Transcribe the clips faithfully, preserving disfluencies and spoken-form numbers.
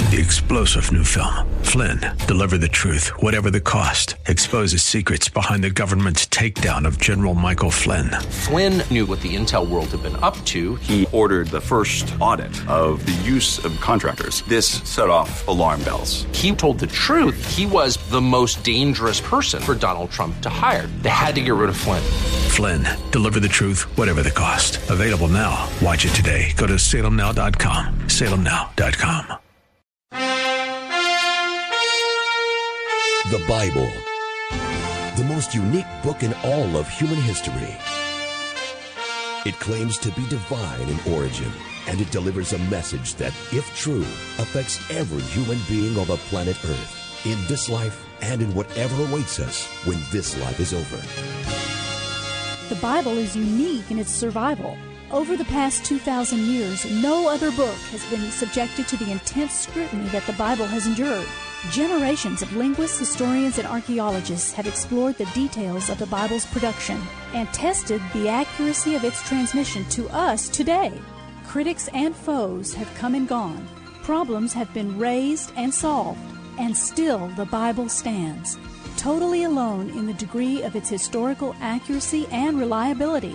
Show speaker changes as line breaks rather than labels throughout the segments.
The explosive new film, Flynn, deliver the truth, whatever the cost. Exposes secrets behind the government's takedown of General Michael Flynn.
Flynn knew what the intel world had been up to.
He ordered the first audit of the use of contractors. This set off alarm bells.
He told the truth. He was the most dangerous person for Donald Trump to hire. They had to get rid of Flynn.
Flynn, deliver the truth, whatever the cost. Available now. Watch it today. Go to salem now dot com. salem now dot com.
The Bible, the most unique book in all of human history. It claims to be divine in origin, and it delivers a message that, if true, affects every human being on the planet Earth, in this life and in whatever awaits us when this life is over.
The Bible is unique in its survival. Over the past two thousand years, no other book has been subjected to the intense scrutiny that the Bible has endured. Generations of linguists, historians, and archaeologists have explored the details of the Bible's production and tested the accuracy of its transmission to us today. Critics and foes have come and gone. Problems have been raised and solved, and still the Bible stands, totally alone in the degree of its historical accuracy and reliability.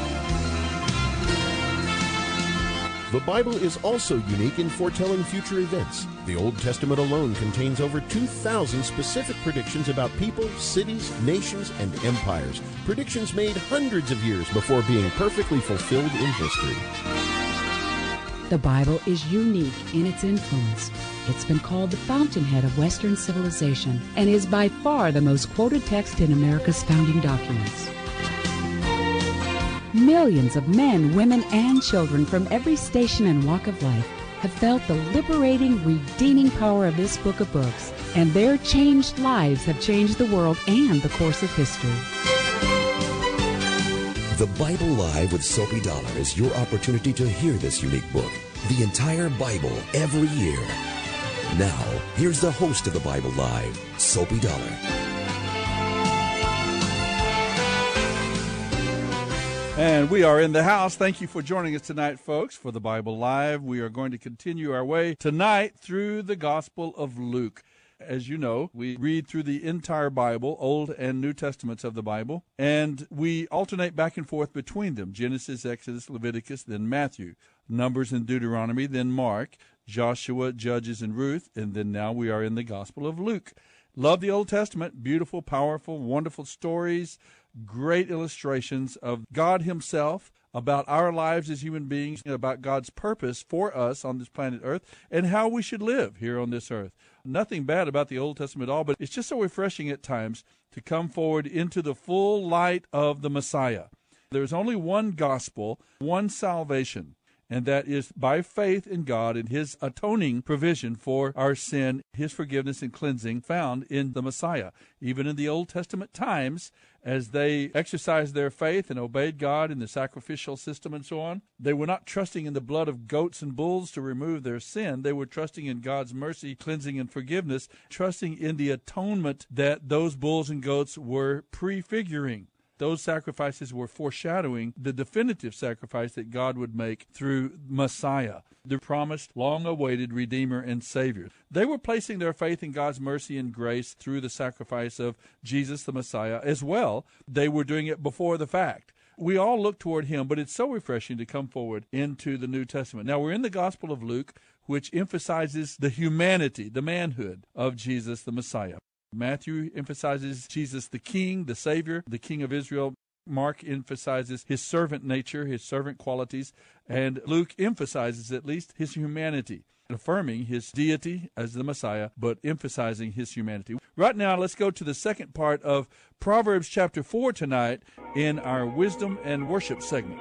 The Bible is also unique in foretelling future events. The Old Testament alone contains over two thousand specific predictions about people, cities, nations, and empires. Predictions made hundreds of years before being perfectly fulfilled in history.
The Bible is unique in its influence. It's been called the fountainhead of Western civilization and is by far the most quoted text in America's founding documents. Millions of men, women, and children from every station and walk of life have felt the liberating, redeeming power of this book of books, and their changed lives have changed the world and the course of history.
The Bible Live with Soapy Dollar is your opportunity to hear this unique book, the entire Bible, every year. Now, here's the host of the Bible Live, Soapy Dollar.
And we are in the house. Thank you for joining us tonight, folks, for the Bible Live. We are going to continue our way tonight through the Gospel of Luke. As you know, we read through the entire Bible, Old and New Testaments of the Bible, and we alternate back and forth between them. Genesis, Exodus, Leviticus, then Matthew, Numbers and Deuteronomy, then Mark, Joshua, Judges, and Ruth, and then now we are in the Gospel of Luke. Love the Old Testament. Beautiful, powerful, wonderful stories, great illustrations of God himself, about our lives as human beings, about God's purpose for us on this planet Earth, and how we should live here on this earth. Nothing bad about the Old Testament at all, but it's just so refreshing at times to come forward into the full light of the Messiah. There's only one gospel, one salvation, and that is by faith in God and his atoning provision for our sin, his forgiveness and cleansing found in the Messiah. Even in the Old Testament times, as they exercised their faith and obeyed God in the sacrificial system and so on, they were not trusting in the blood of goats and bulls to remove their sin. They were trusting in God's mercy, cleansing, and forgiveness, trusting in the atonement that those bulls and goats were prefiguring. Those sacrifices were foreshadowing the definitive sacrifice that God would make through Messiah, the promised, long-awaited Redeemer and Savior. They were placing their faith in God's mercy and grace through the sacrifice of Jesus the Messiah as well. They were doing it before the fact. We all look toward him, but it's so refreshing to come forward into the New Testament. Now, we're in the Gospel of Luke, which emphasizes the humanity, the manhood of Jesus the Messiah. Matthew emphasizes Jesus the King, the Savior, the King of Israel. Mark emphasizes his servant nature, his servant qualities, and Luke emphasizes at least his humanity, affirming his deity as the Messiah, but emphasizing his humanity. Right now, let's go to the second part of Proverbs chapter four tonight in our Wisdom and Worship segment.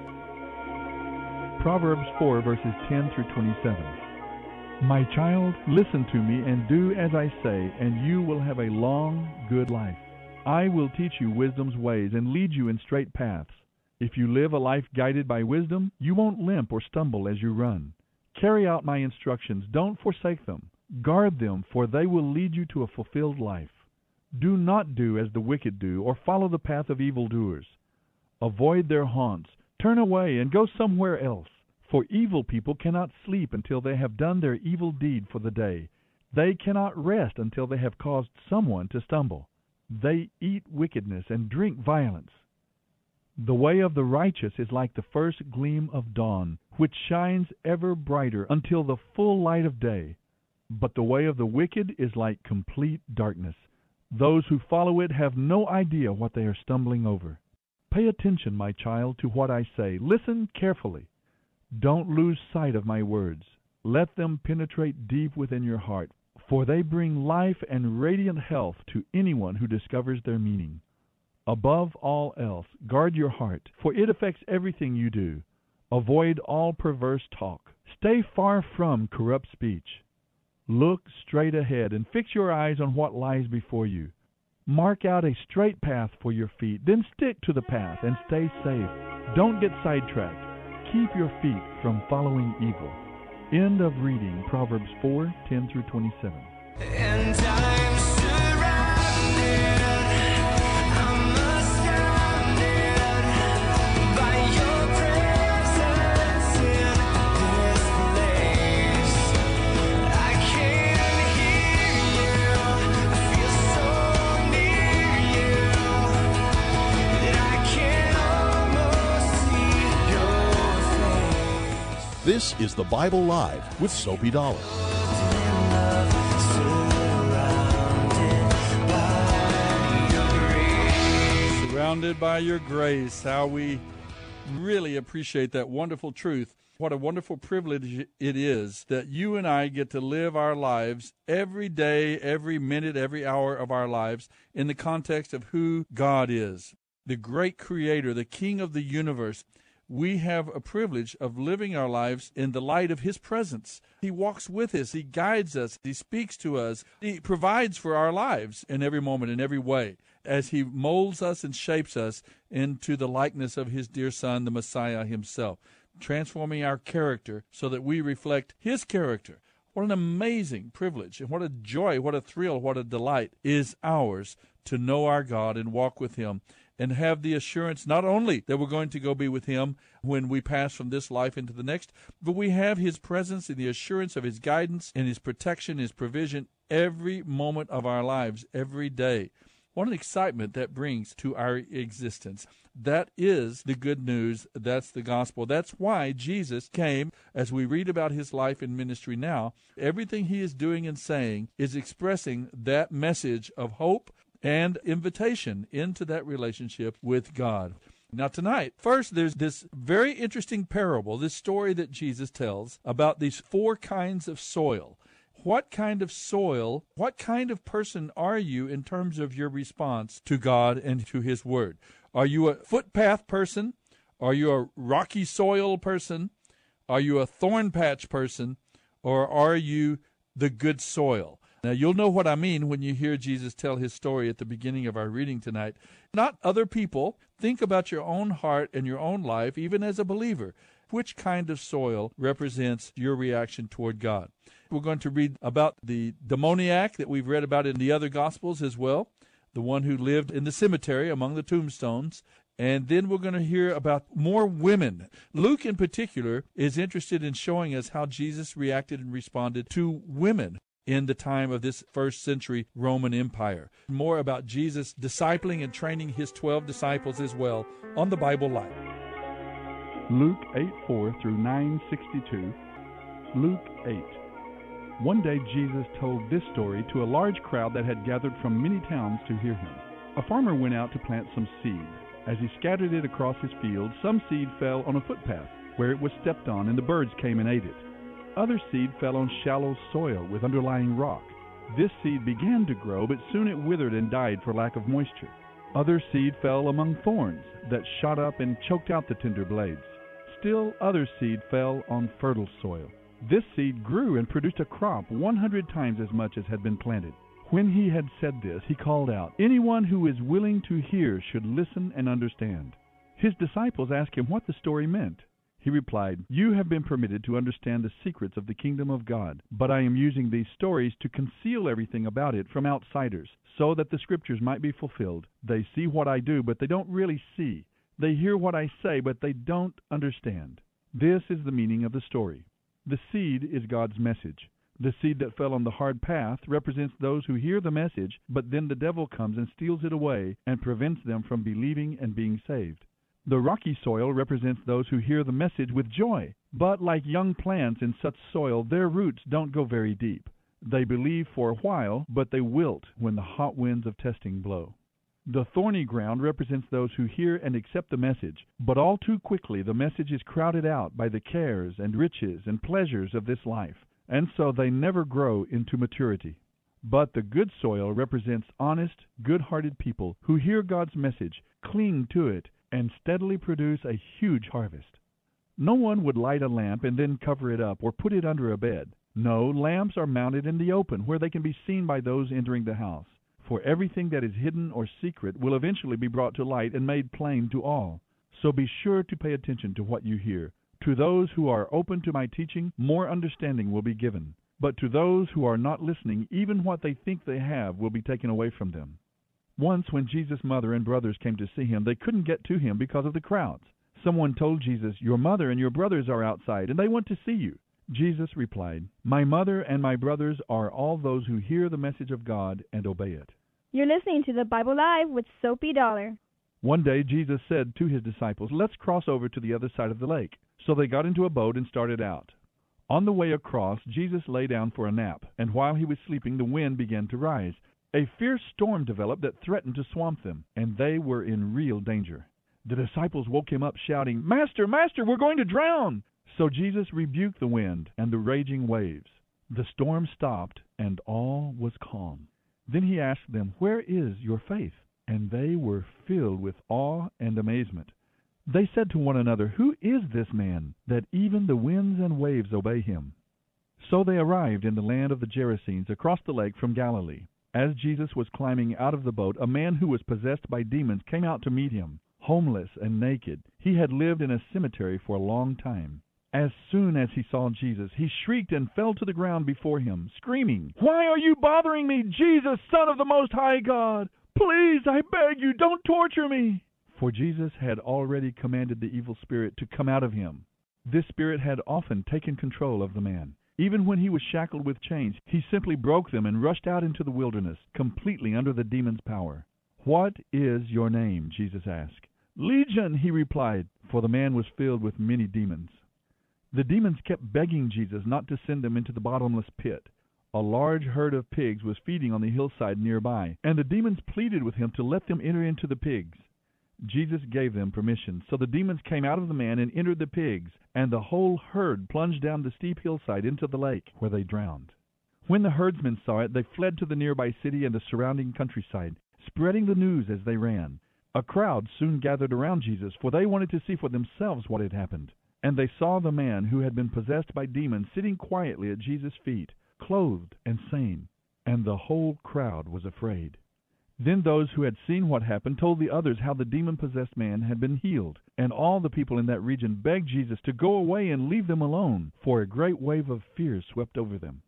Proverbs four, verses ten through twenty-seven. My child, listen to me and do as I say, and you will have a long, good life. I will teach you wisdom's ways and lead you in straight paths. If you live a life guided by wisdom, you won't limp or stumble as you run. Carry out my instructions. Don't forsake them. Guard them, for they will lead you to a fulfilled life. Do not do as the wicked do, or follow the path of evildoers. Avoid their haunts. Turn away and go somewhere else. For evil people cannot sleep until they have done their evil deed for the day. They cannot rest until they have caused someone to stumble. They eat wickedness and drink violence. The way of the righteous is like the first gleam of dawn, which shines ever brighter until the full light of day. But the way of the wicked is like complete darkness. Those who follow it have no idea what they are stumbling over. Pay attention, my child, to what I say. Listen carefully. Don't lose sight of my words. Let them penetrate deep within your heart, for they bring life and radiant health to anyone who discovers their meaning. Above all else, guard your heart, for it affects everything you do. Avoid all perverse talk. Stay far from corrupt speech. Look straight ahead and fix your eyes on what lies before you. Mark out a straight path for your feet, then stick to the path and stay safe. Don't get sidetracked. Keep your feet from following evil. End of reading Proverbs four, ten through twenty-seven.
And I'm surrounded, I'm astounded by your presence in this place. I can hear you, I feel so near you that I can almost see your face.
This is the Bible Live with Soapy Dollar.
Surrounded by your grace. How we really appreciate that wonderful truth. What a wonderful privilege it is that you and I get to live our lives every day, every minute, every hour of our lives in the context of who God is, the great creator, the king of the universe. We have a privilege of living our lives in the light of his presence. He walks with us. He guides us. He speaks to us. He provides for our lives in every moment, in every way, as he molds us and shapes us into the likeness of his dear Son, the Messiah himself, transforming our character so that we reflect his character. What an amazing privilege, and what a joy, what a thrill, what a delight is ours to know our God and walk with him, and have the assurance not only that we're going to go be with him when we pass from this life into the next, but we have his presence and the assurance of his guidance and his protection, his provision every moment of our lives, every day. What an excitement that brings to our existence. That is the good news. That's the gospel. That's why Jesus came. As we read about his life and ministry now, everything he is doing and saying is expressing that message of hope and invitation into that relationship with God. Now tonight, first there's this very interesting parable, this story that Jesus tells about these four kinds of soil. What kind of soil, what kind of person are you in terms of your response to God and to his word? Are you a footpath person? Are you a rocky soil person? Are you a thorn patch person? Or are you the good soil? Now, you'll know what I mean when you hear Jesus tell his story at the beginning of our reading tonight. Not other people. Think about your own heart and your own life, even as a believer. Which kind of soil represents your reaction toward God? We're going to read about the demoniac that we've read about in the other Gospels as well, the one who lived in the cemetery among the tombstones. And then we're going to hear about more women. Luke, in particular, is interested in showing us how Jesus reacted and responded to women in the time of this first century Roman Empire. More about Jesus discipling and training his twelve disciples as well on the Bible Live.
Luke eight four through nine sixty-two. Luke eight. One day Jesus told this story to a large crowd that had gathered from many towns to hear him. A farmer went out to plant some seed. As he scattered it across his field, some seed fell on a footpath, where it was stepped on, and the birds came and ate it. Other seed fell on shallow soil with underlying rock. This seed began to grow, but soon it withered and died for lack of moisture. Other seed fell among thorns that shot up and choked out the tender blades. Still other seed fell on fertile soil. This seed grew and produced a crop one hundred times as much as had been planted. When he had said this, he called out, "Anyone who is willing to hear should listen and understand." His disciples asked him what the story meant. He replied, "You have been permitted to understand the secrets of the kingdom of God, but I am using these stories to conceal everything about it from outsiders, so that the scriptures might be fulfilled. They see what I do, but they don't really see. They hear what I say, but they don't understand." This is the meaning of the story. The seed is God's message. The seed that fell on the hard path represents those who hear the message, but then the devil comes and steals it away and prevents them from believing and being saved. The rocky soil represents those who hear the message with joy, but like young plants in such soil, their roots don't go very deep. They believe for a while, but they wilt when the hot winds of testing blow. The thorny ground represents those who hear and accept the message, but all too quickly the message is crowded out by the cares and riches and pleasures of this life, and so they never grow into maturity. But the good soil represents honest, good-hearted people who hear God's message, cling to it, and steadily produce a huge harvest. No one would light a lamp and then cover it up or put it under a bed. No, lamps are mounted in the open where they can be seen by those entering the house. For everything that is hidden or secret will eventually be brought to light and made plain to all. So be sure to pay attention to what you hear. To those who are open to my teaching, more understanding will be given. But to those who are not listening, even what they think they have will be taken away from them. Once when Jesus' mother and brothers came to see him, they couldn't get to him because of the crowds. Someone told Jesus, "Your mother and your brothers are outside, and they want to see you." Jesus replied, "My mother and my brothers are all those who hear the message of God and obey it."
You're listening to the Bible Live with Soapy Dollar.
One day Jesus said to his disciples, "Let's cross over to the other side of the lake." So they got into a boat and started out. On the way across, Jesus lay down for a nap, and while he was sleeping, the wind began to rise. A fierce storm developed that threatened to swamp them, and they were in real danger. The disciples woke him up shouting, "Master, Master, we're going to drown!" So Jesus rebuked the wind and the raging waves. The storm stopped, and all was calm. Then he asked them, "Where is your faith?" And they were filled with awe and amazement. They said to one another, "Who is this man, that even the winds and waves obey him?" So they arrived in the land of the Gerasenes, across the lake from Galilee. As Jesus was climbing out of the boat, a man who was possessed by demons came out to meet him. Homeless and naked, he had lived in a cemetery for a long time. As soon as he saw Jesus, he shrieked and fell to the ground before him, screaming, "Why are you bothering me, Jesus, Son of the Most High God? Please, I beg you, don't torture me." For Jesus had already commanded the evil spirit to come out of him. This spirit had often taken control of the man. Even when he was shackled with chains, he simply broke them and rushed out into the wilderness, completely under the demon's power. "What is your name?" Jesus asked. "Legion," he replied, for the man was filled with many demons. The demons kept begging Jesus not to send them into the bottomless pit. A large herd of pigs was feeding on the hillside nearby, and the demons pleaded with him to let them enter into the pigs. Jesus gave them permission, so the demons came out of the man and entered the pigs, and the whole herd plunged down the steep hillside into the lake, where they drowned. When the herdsmen saw it, they fled to the nearby city and the surrounding countryside, spreading the news as they ran. A crowd soon gathered around Jesus, for they wanted to see for themselves what had happened. And they saw the man who had been possessed by demons sitting quietly at Jesus' feet, clothed and sane, and the whole crowd was afraid. Then those who had seen what happened told the others how the demon-possessed man had been healed, and all the people in that region begged Jesus to go away and leave them alone, for a great wave of fear swept over them.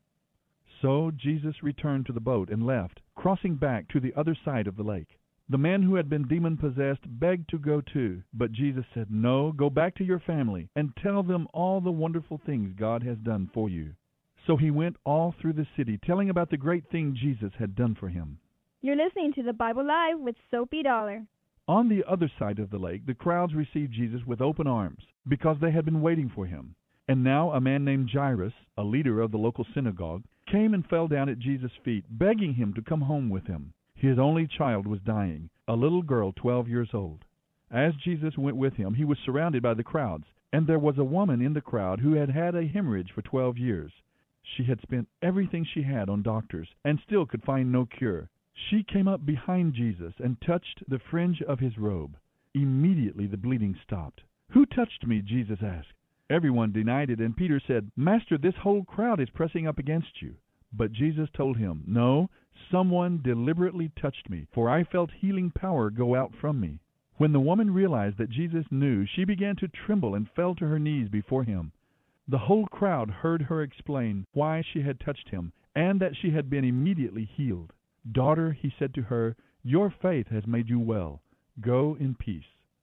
So Jesus returned to the boat and left, crossing back to the other side of the lake. The man who had been demon-possessed begged to go too, but Jesus said, "No, go back to your family and tell them all the wonderful things God has done for you." So he went all through the city, telling about the great thing Jesus had done for him.
You're listening to the Bible Live with Soapy Dollar.
On the other side of the lake, the crowds received Jesus with open arms, because they had been waiting for him. And now a man named Jairus, a leader of the local synagogue, came and fell down at Jesus' feet, begging him to come home with him. His only child was dying, a little girl twelve years old. As Jesus went with him, he was surrounded by the crowds, and there was a woman in the crowd who had had a hemorrhage for twelve years. She had spent everything she had on doctors, and still could find no cure. She came up behind Jesus and touched the fringe of his robe. Immediately the bleeding stopped. "Who touched me?" Jesus asked. Everyone denied it, and Peter said, "Master, this whole crowd is pressing up against you." But Jesus told him, "No, someone deliberately touched me, for I felt healing power go out from me." When the woman realized that Jesus knew, she began to tremble and fell to her knees before him. The whole crowd heard her explain why she had touched him, and that she had been immediately healed. "Daughter," he said to her, "your faith has made you well. Go in peace."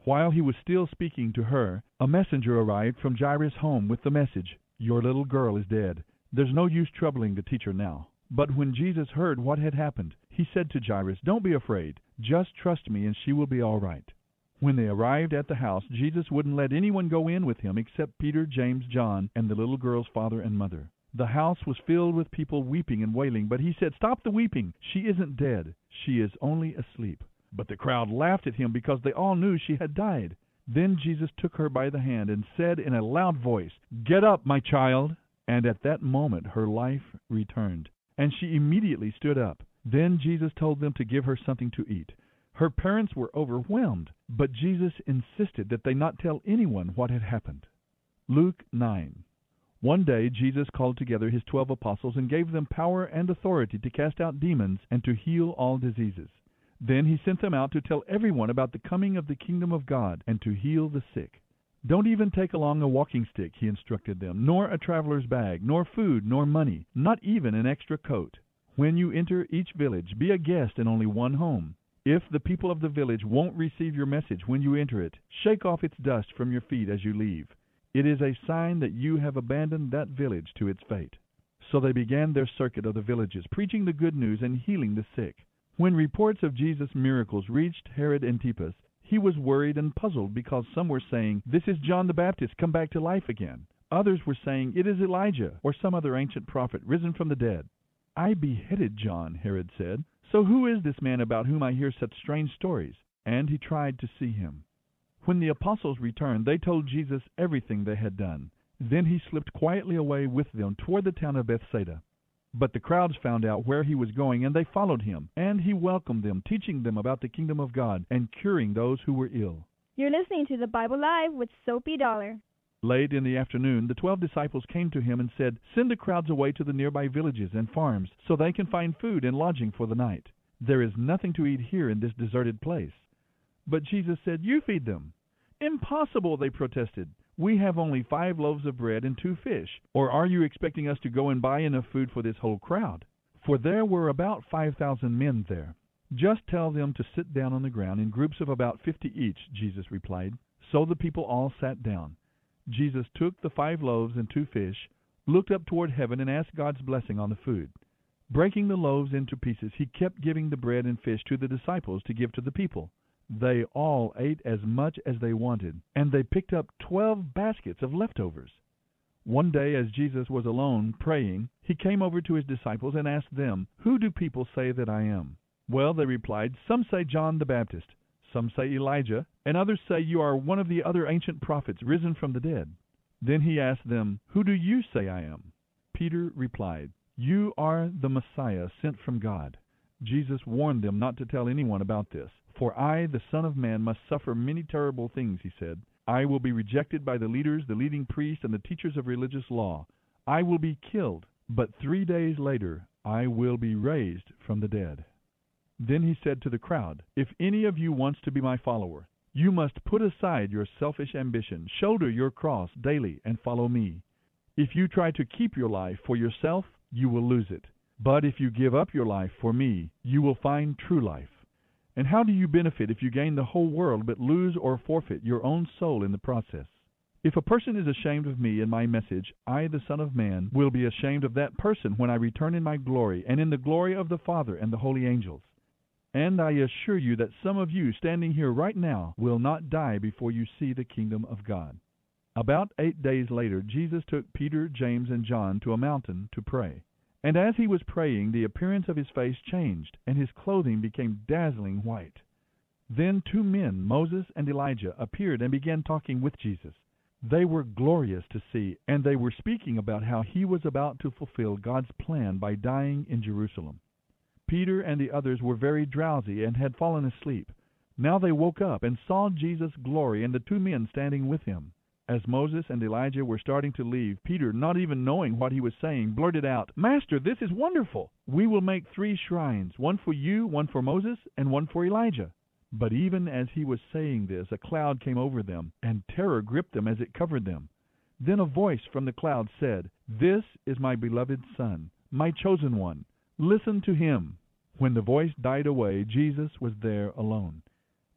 While he was still speaking to her, a messenger arrived from Jairus' home with the message, "Your little girl is dead. There's no use troubling the teacher now." But when Jesus heard what had happened, he said to Jairus, "Don't be afraid. Just trust me and she will be all right." When they arrived at the house, Jesus wouldn't let anyone go in with him except Peter, James, John, and the little girl's father and mother. The house was filled with people weeping and wailing, but he said, "Stop the weeping. She isn't dead. She is only asleep." But the crowd laughed at him because they all knew she had died. Then Jesus took her by the hand and said in a loud voice, "Get up, my child." And at that moment her life returned, and she immediately stood up. Then Jesus told them to give her something to eat. Her parents were overwhelmed, but Jesus insisted that they not tell anyone what had happened. Luke nine. One day Jesus called together his twelve apostles and gave them power and authority to cast out demons and to heal all diseases. Then he sent them out to tell everyone about the coming of the kingdom of God and to heal the sick. Don't even take along a walking stick, he instructed them, nor a traveler's bag, nor food, nor money, not even an extra coat. When you enter each village, be a guest in only one home. If the people of the village won't receive your message when you enter it, shake off its dust from your feet as you leave. It is a sign that you have abandoned that village to its fate. So they began their circuit of the villages, preaching the good news and healing the sick. When reports of Jesus' miracles reached Herod Antipas, he was worried and puzzled because some were saying, "This is John the Baptist come back to life again." Others were saying, "It is Elijah or some other ancient prophet risen from the dead." "I beheaded John," Herod said. "So who is this man about whom I hear such strange stories?" And he tried to see him. When the apostles returned, they told Jesus everything they had done. Then he slipped quietly away with them toward the town of Bethsaida. But the crowds found out where he was going, and they followed him. And he welcomed them, teaching them about the kingdom of God and curing those who were ill.
You're listening to the Bible Live with Soapy Dollar.
Late in the afternoon, the twelve disciples came to him and said, "Send the crowds away to the nearby villages and farms so they can find food and lodging for the night. There is nothing to eat here in this deserted place." But Jesus said, "You feed them." "Impossible," they protested. "We have only five loaves of bread and two fish. Or are you expecting us to go and buy enough food for this whole crowd?" For there were about five thousand men there. "Just tell them to sit down on the ground in groups of about fifty each," Jesus replied. So the people all sat down. Jesus took the five loaves and two fish, looked up toward heaven, and asked God's blessing on the food. Breaking the loaves into pieces, he kept giving the bread and fish to the disciples to give to the people. They all ate as much as they wanted, and they picked up twelve baskets of leftovers. One day, as Jesus was alone praying, he came over to his disciples and asked them, "Who do people say that I am?" "Well," they replied, "some say John the Baptist, some say Elijah, and others say you are one of the other ancient prophets risen from the dead." Then he asked them, "Who do you say I am?" Peter replied, "You are the Messiah sent from God." Jesus warned them not to tell anyone about this. "For I, the Son of Man, must suffer many terrible things," he said. "I will be rejected by the leaders, the leading priests, and the teachers of religious law. I will be killed, but three days later I will be raised from the dead." Then he said to the crowd, "If any of you wants to be my follower, you must put aside your selfish ambition, shoulder your cross daily, and follow me. If you try to keep your life for yourself, you will lose it. But if you give up your life for me, you will find true life. And how do you benefit if you gain the whole world but lose or forfeit your own soul in the process? If a person is ashamed of me and my message, I, the Son of Man, will be ashamed of that person when I return in my glory and in the glory of the Father and the holy angels. And I assure you that some of you standing here right now will not die before you see the kingdom of God." About eight days later, Jesus took Peter, James, and John to a mountain to pray. And as he was praying, the appearance of his face changed, and his clothing became dazzling white. Then two men, Moses and Elijah, appeared and began talking with Jesus. They were glorious to see, and they were speaking about how he was about to fulfill God's plan by dying in Jerusalem. Peter and the others were very drowsy and had fallen asleep. Now they woke up and saw Jesus' glory and the two men standing with him. As Moses and Elijah were starting to leave, Peter, not even knowing what he was saying, blurted out, "Master, this is wonderful. We will make three shrines, one for you, one for Moses, and one for Elijah." But even as he was saying this, a cloud came over them, and terror gripped them as it covered them. Then a voice from the cloud said, "This is my beloved Son, my chosen one. Listen to him." When the voice died away, Jesus was there alone.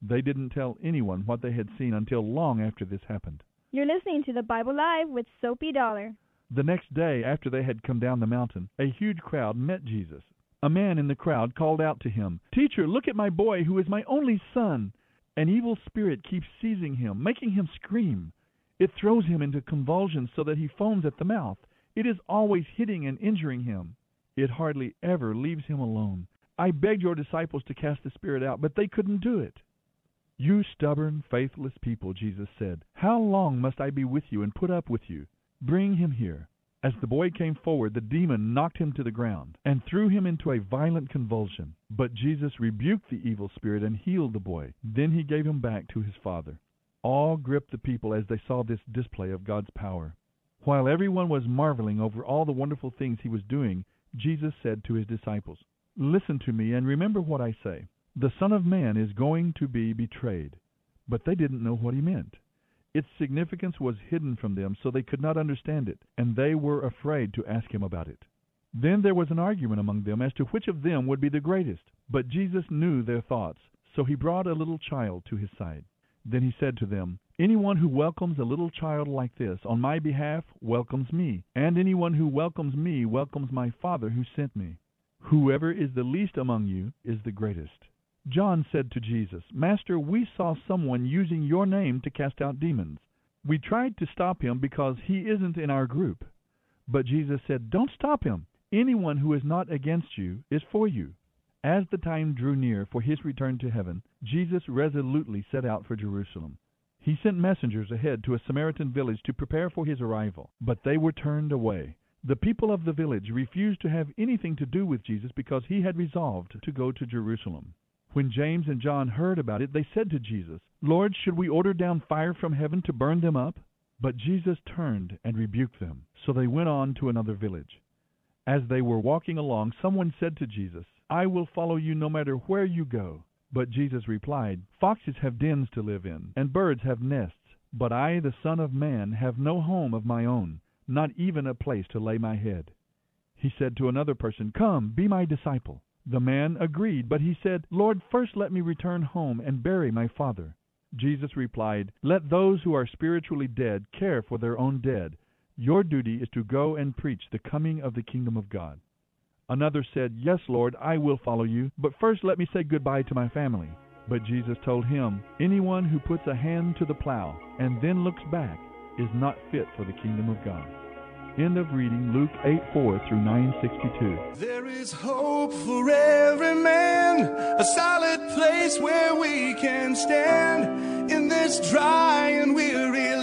They didn't tell anyone what they had seen until long after this happened.
You're listening to the Bible Live with Soapy Dollar.
The next day, after they had come down the mountain, a huge crowd met Jesus. A man in the crowd called out to him, "Teacher, look at my boy who is my only son. An evil spirit keeps seizing him, making him scream. It throws him into convulsions so that he foams at the mouth. It is always hitting and injuring him. It hardly ever leaves him alone. I begged your disciples to cast the spirit out, but they couldn't do it." "You stubborn, faithless people," Jesus said, "how long must I be with you and put up with you? Bring him here." As the boy came forward, the demon knocked him to the ground and threw him into a violent convulsion. But Jesus rebuked the evil spirit and healed the boy. Then he gave him back to his father. Awe gripped the people as they saw this display of God's power. While everyone was marveling over all the wonderful things he was doing, Jesus said to his disciples, "Listen to me and remember what I say. The Son of Man is going to be betrayed." But they didn't know what he meant. Its significance was hidden from them, so they could not understand it, and they were afraid to ask him about it. Then there was an argument among them as to which of them would be the greatest. But Jesus knew their thoughts, so he brought a little child to his side. Then he said to them, "Anyone who welcomes a little child like this on my behalf welcomes me, and anyone who welcomes me welcomes my Father who sent me. Whoever is the least among you is the greatest." John said to Jesus, "Master, we saw someone using your name to cast out demons. We tried to stop him because he isn't in our group." But Jesus said, "Don't stop him. Anyone who is not against you is for you." As the time drew near for his return to heaven, Jesus resolutely set out for Jerusalem. He sent messengers ahead to a Samaritan village to prepare for his arrival, but they were turned away. The people of the village refused to have anything to do with Jesus because he had resolved to go to Jerusalem. When James and John heard about it, they said to Jesus, "Lord, should we order down fire from heaven to burn them up?" But Jesus turned and rebuked them. So they went on to another village. As they were walking along, someone said to Jesus, "I will follow you no matter where you go." But Jesus replied, "Foxes have dens to live in, and birds have nests, but I, the Son of Man, have no home of my own, not even a place to lay my head." He said to another person, "Come, be my disciple." The man agreed, but he said, "Lord, first let me return home and bury my father." Jesus replied, "Let those who are spiritually dead care for their own dead. Your duty is to go and preach the coming of the kingdom of God." Another said, "Yes, Lord, I will follow you, but first let me say goodbye to my family." But Jesus told him, "Anyone who puts a hand to the plow and then looks back is not fit for the kingdom of God." End of reading Luke eight four through nine sixty-two.
There is hope for every man, a solid place where we can stand in this dry and weary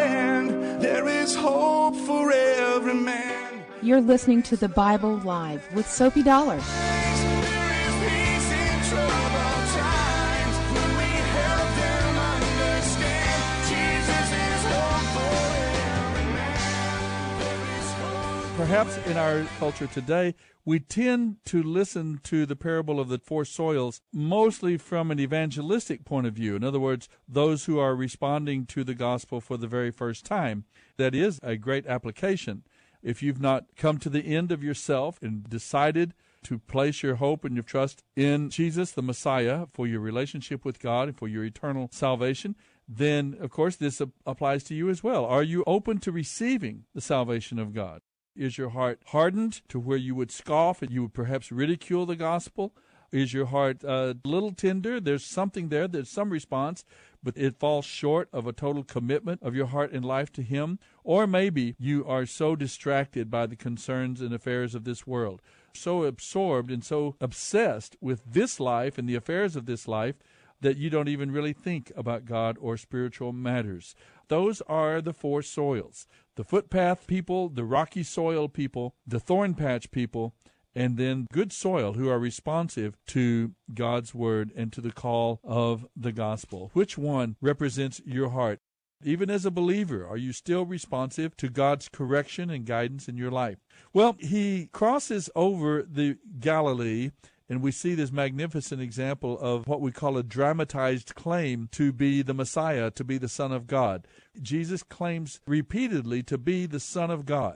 land. There is hope for every man.
You're listening to the Bible Live with Soapy Dollar.
Perhaps in our culture today, we tend to listen to the parable of the four soils mostly from an evangelistic point of view. In other words, those who are responding to the gospel for the very first time. That is a great application. If you've not come to the end of yourself and decided to place your hope and your trust in Jesus, the Messiah, for your relationship with God and for your eternal salvation, then, of course, this applies to you as well. Are you open to receiving the salvation of God? Is your heart hardened to where you would scoff and you would perhaps ridicule the gospel? Is your heart a little tender? There's something there, there's some response, but it falls short of a total commitment of your heart and life to Him. Or maybe you are so distracted by the concerns and affairs of this world, so absorbed and so obsessed with this life and the affairs of this life that you don't even really think about God or spiritual matters. Those are the four soils. The footpath people, the rocky soil people, the thorn patch people, and then good soil who are responsive to God's word and to the call of the gospel. Which one represents your heart? Even as a believer, are you still responsive to God's correction and guidance in your life? Well, he crosses over the Galilee, and we see this magnificent example of what we call a dramatized claim to be the Messiah, to be the Son of God. Jesus claims repeatedly to be the Son of God.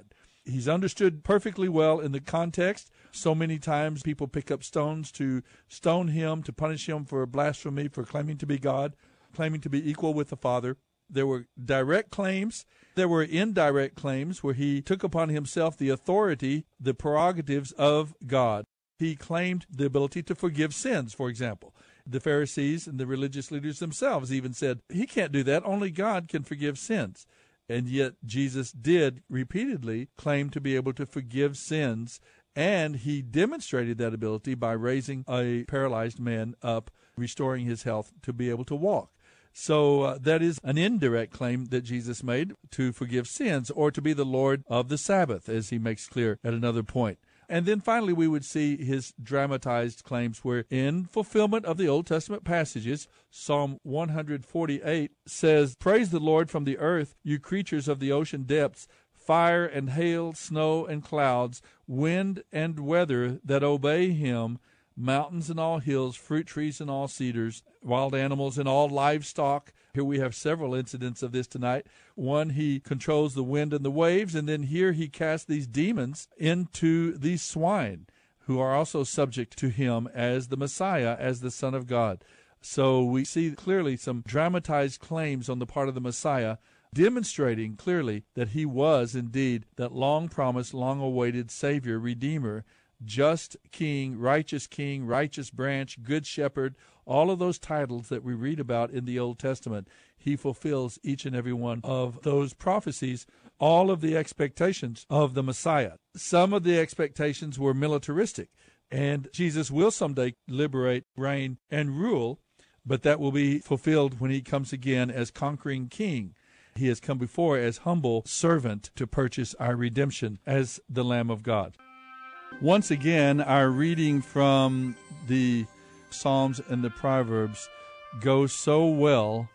He's understood perfectly well in the context. So many times people pick up stones to stone him, to punish him for blasphemy, for claiming to be God, claiming to be equal with the Father. There were direct claims. There were indirect claims where he took upon himself the authority, the prerogatives of God. He claimed the ability to forgive sins, for example. The Pharisees and the religious leaders themselves even said, he can't do that. Only God can forgive sins. And yet Jesus did repeatedly claim to be able to forgive sins, and he demonstrated that ability by raising a paralyzed man up, restoring his health to be able to walk. So uh, that is an indirect claim that Jesus made, to forgive sins or to be the Lord of the Sabbath, as he makes clear at another point. And then finally we would see his dramatized claims where, in fulfillment of the Old Testament passages, Psalm one forty-eight says, "Praise the Lord from the earth, you creatures of the ocean depths, fire and hail, snow and clouds, wind and weather that obey him, mountains and all hills, fruit trees and all cedars, wild animals and all livestock." Here we have several incidents of this tonight. One, he controls the wind and the waves, and then here he casts these demons into these swine, who are also subject to him as the Messiah, as the Son of God. So we see clearly some dramatized claims on the part of the Messiah, demonstrating clearly that he was indeed that long-promised, long-awaited Savior, Redeemer, just King, righteous King, righteous branch, good shepherd, all of those titles that we read about in the Old Testament. He fulfills each and every one of those prophecies, all of the expectations of the Messiah. Some of the expectations were militaristic, and Jesus will someday liberate, reign, and rule, but that will be fulfilled when he comes again as conquering King. He has come before as humble servant to purchase our redemption as the Lamb of God. Once again, our reading from the Psalms and the Proverbs goes so well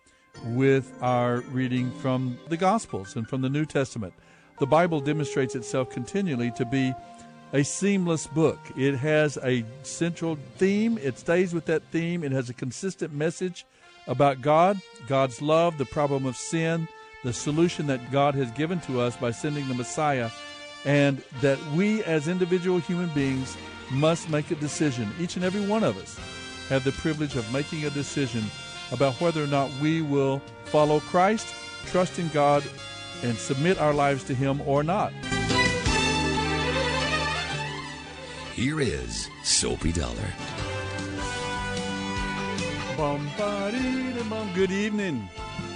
with our reading from the Gospels and from the New Testament. The Bible demonstrates itself continually to be a seamless book. It has a central theme. It stays with that theme. It has a consistent message about God, God's love, the problem of sin, the solution that God has given to us by sending the Messiah, and that we as individual human beings must make a decision. Each and every one of us have the privilege of making a decision about whether or not we will follow Christ, trust in God, and submit our lives to him or not.
Here is Soapy Dollar.
Good evening.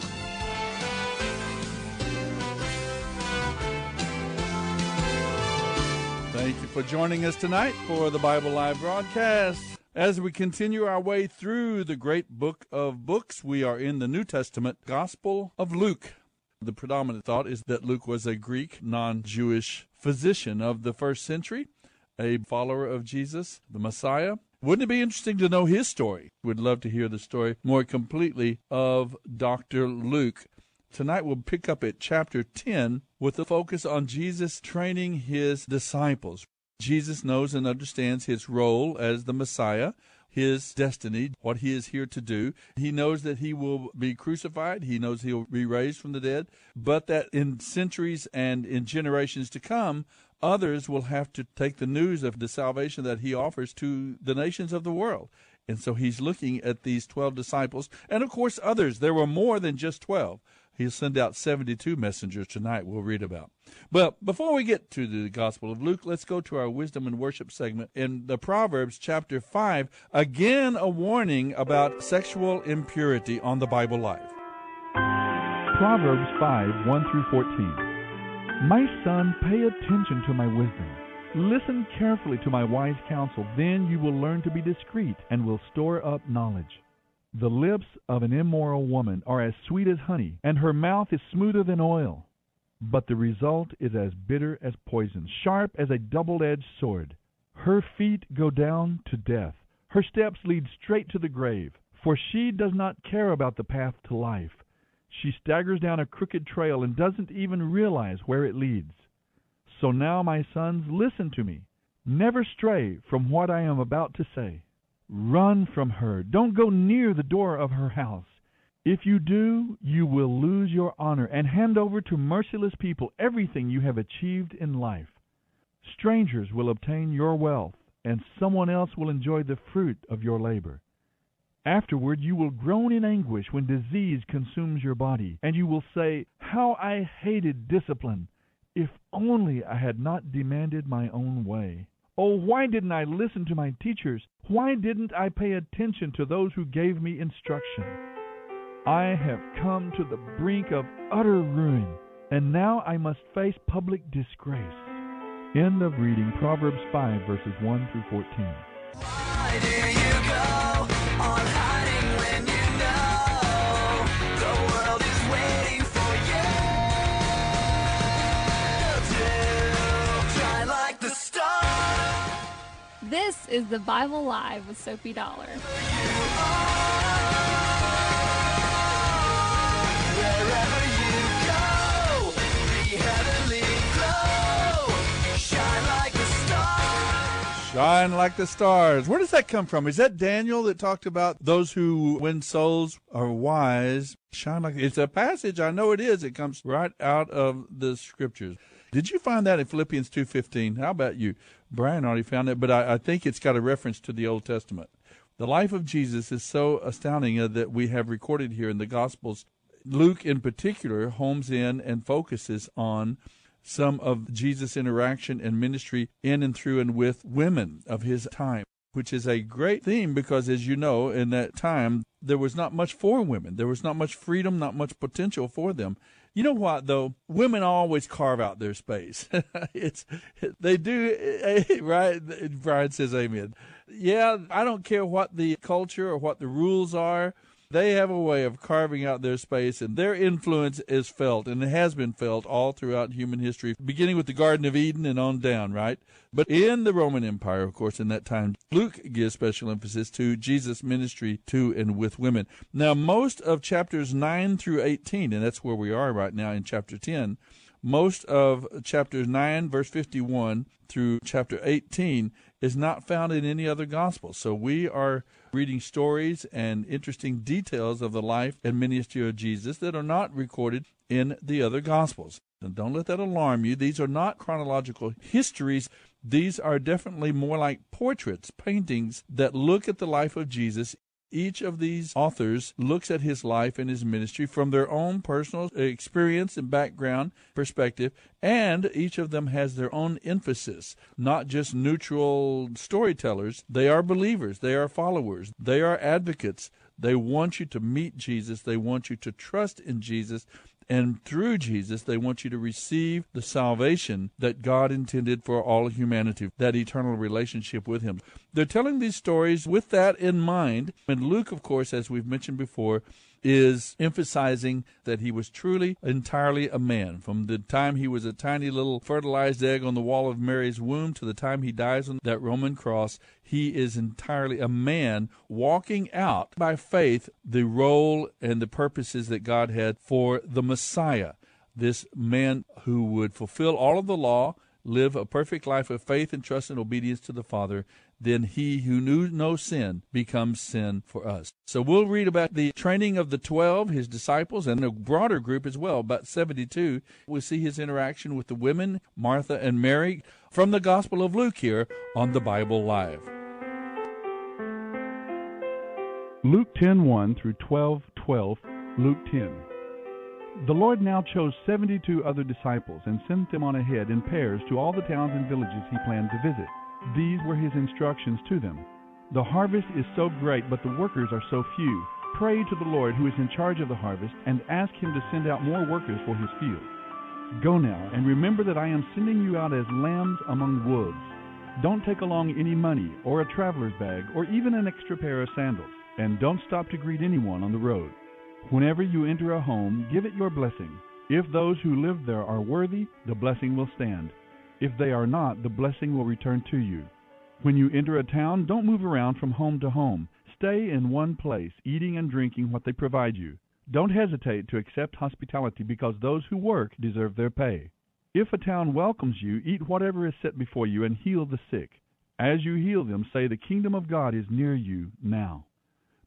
Thank you for joining us tonight for the Bible Live broadcast. As we continue our way through the great book of books, we are in the New Testament Gospel of Luke. The predominant thought is that Luke was a Greek, non-Jewish physician of the first century, a follower of Jesus, the Messiah. Wouldn't it be interesting to know his story? We'd love to hear the story more completely of Doctor Luke. Tonight we'll pick up at chapter ten with the focus on Jesus training his disciples. Jesus knows and understands his role as the Messiah, his destiny, what he is here to do. He knows that he will be crucified. He knows he will be raised from the dead, but that in centuries and in generations to come, others will have to take the news of the salvation that he offers to the nations of the world. And so he's looking at these twelve disciples, and of course others. There were more than just twelve. He'll send out seventy-two messengers tonight we'll read about. But before we get to the Gospel of Luke, let's go to our wisdom and worship segment in the Proverbs chapter five. Again, a warning about sexual impurity on the Bible Live.
Proverbs five, one through fourteen. My son, pay attention to my wisdom. Listen carefully to my wise counsel. Then you will learn to be discreet and will store up knowledge. The lips of an immoral woman are as sweet as honey, and her mouth is smoother than oil. But the result is as bitter as poison, sharp as a double-edged sword. Her feet go down to death. Her steps lead straight to the grave, for she does not care about the path to life. She staggers down a crooked trail and doesn't even realize where it leads. So now, my sons, listen to me. Never stray from what I am about to say. Run from her. Don't go near the door of her house. If you do, you will lose your honor and hand over to merciless people everything you have achieved in life. Strangers will obtain your wealth, and someone else will enjoy the fruit of your labor. Afterward, you will groan in anguish when disease consumes your body, and you will say, "How I hated discipline! If only I had not demanded my own way. Oh, why didn't I listen to my teachers? Why didn't I pay attention to those who gave me instruction? I have come to the brink of utter ruin, and now I must face public disgrace." End of reading Proverbs five, verses one through fourteen.
Why do you go on hiding when you know the world is waiting for you to shine like the stars?
This is the Bible Live with Soapy Dollar.
Wherever you go, be heavenly glow, shine like the stars.
Shine like the stars. Where does that come from? Is that Daniel that talked about those who win souls are wise? Shine like, it's a passage. I know it is. It comes right out of the scriptures. Did you find that in Philippians two fifteen? How about you? Brian already found it, but I, I think it's got a reference to the Old Testament. The life of Jesus is so astounding uh, that we have recorded here in the Gospels. Luke, in particular, homes in and focuses on some of Jesus' interaction and ministry in and through and with women of his time, which is a great theme because, as you know, in that time, there was not much for women. There was not much freedom, not much potential for them. You know what, though? Women always carve out their space. it's They do, right? Brian says amen. Yeah, I don't care what the culture or what the rules are. They have a way of carving out their space, and their influence is felt, and it has been felt all throughout human history, beginning with the Garden of Eden and on down, right? But in the Roman Empire, of course, in that time, Luke gives special emphasis to Jesus' ministry to and with women. Now, most of chapters nine through eighteen, and that's where we are right now in chapter ten, most of chapters nine, verse fifty-one, through chapter eighteen is not found in any other gospel. So we are reading stories and interesting details of the life and ministry of Jesus that are not recorded in the other gospels. And don't let that alarm you. These are not chronological histories. These are definitely more like portraits, paintings that look at the life of Jesus. Each of these authors looks at his life and his ministry from their own personal experience and background perspective, and each of them has their own emphasis, not just neutral storytellers. They are believers. They are followers. They are advocates. They want you to meet Jesus. They want you to trust in Jesus. And through Jesus, they want you to receive the salvation that God intended for all humanity, that eternal relationship with him. They're telling these stories with that in mind. And Luke, of course, as we've mentioned before, is emphasizing that he was truly, entirely a man. From the time he was a tiny little fertilized egg on the wall of Mary's womb to the time he dies on that Roman cross, he is entirely a man walking out by faith the role and the purposes that God had for the Messiah, this man who would fulfill all of the law, live a perfect life of faith and trust and obedience to the Father. Then he who knew no sin becomes sin for us. So we'll read about the training of the twelve, his disciples, and a broader group as well, about seventy-two. We'll see his interaction with the women, Martha and Mary, from the Gospel of Luke here on the Bible Live.
Luke ten one through twelve twelve, Luke ten. The Lord now chose seventy-two other disciples and sent them on ahead in pairs to all the towns and villages he planned to visit. These were his instructions to them. The harvest is so great, but the workers are so few. Pray to the Lord who is in charge of the harvest and ask him to send out more workers for his field. Go now, and remember that I am sending you out as lambs among wolves. Don't take along any money or a traveler's bag or even an extra pair of sandals, and don't stop to greet anyone on the road. Whenever you enter a home, give it your blessing. If those who live there are worthy, the blessing will stand. If they are not, the blessing will return to you. When you enter a town, don't move around from home to home. Stay in one place, eating and drinking what they provide you. Don't hesitate to accept hospitality because those who work deserve their pay. If a town welcomes you, eat whatever is set before you and heal the sick. As you heal them, say, the kingdom of God is near you now.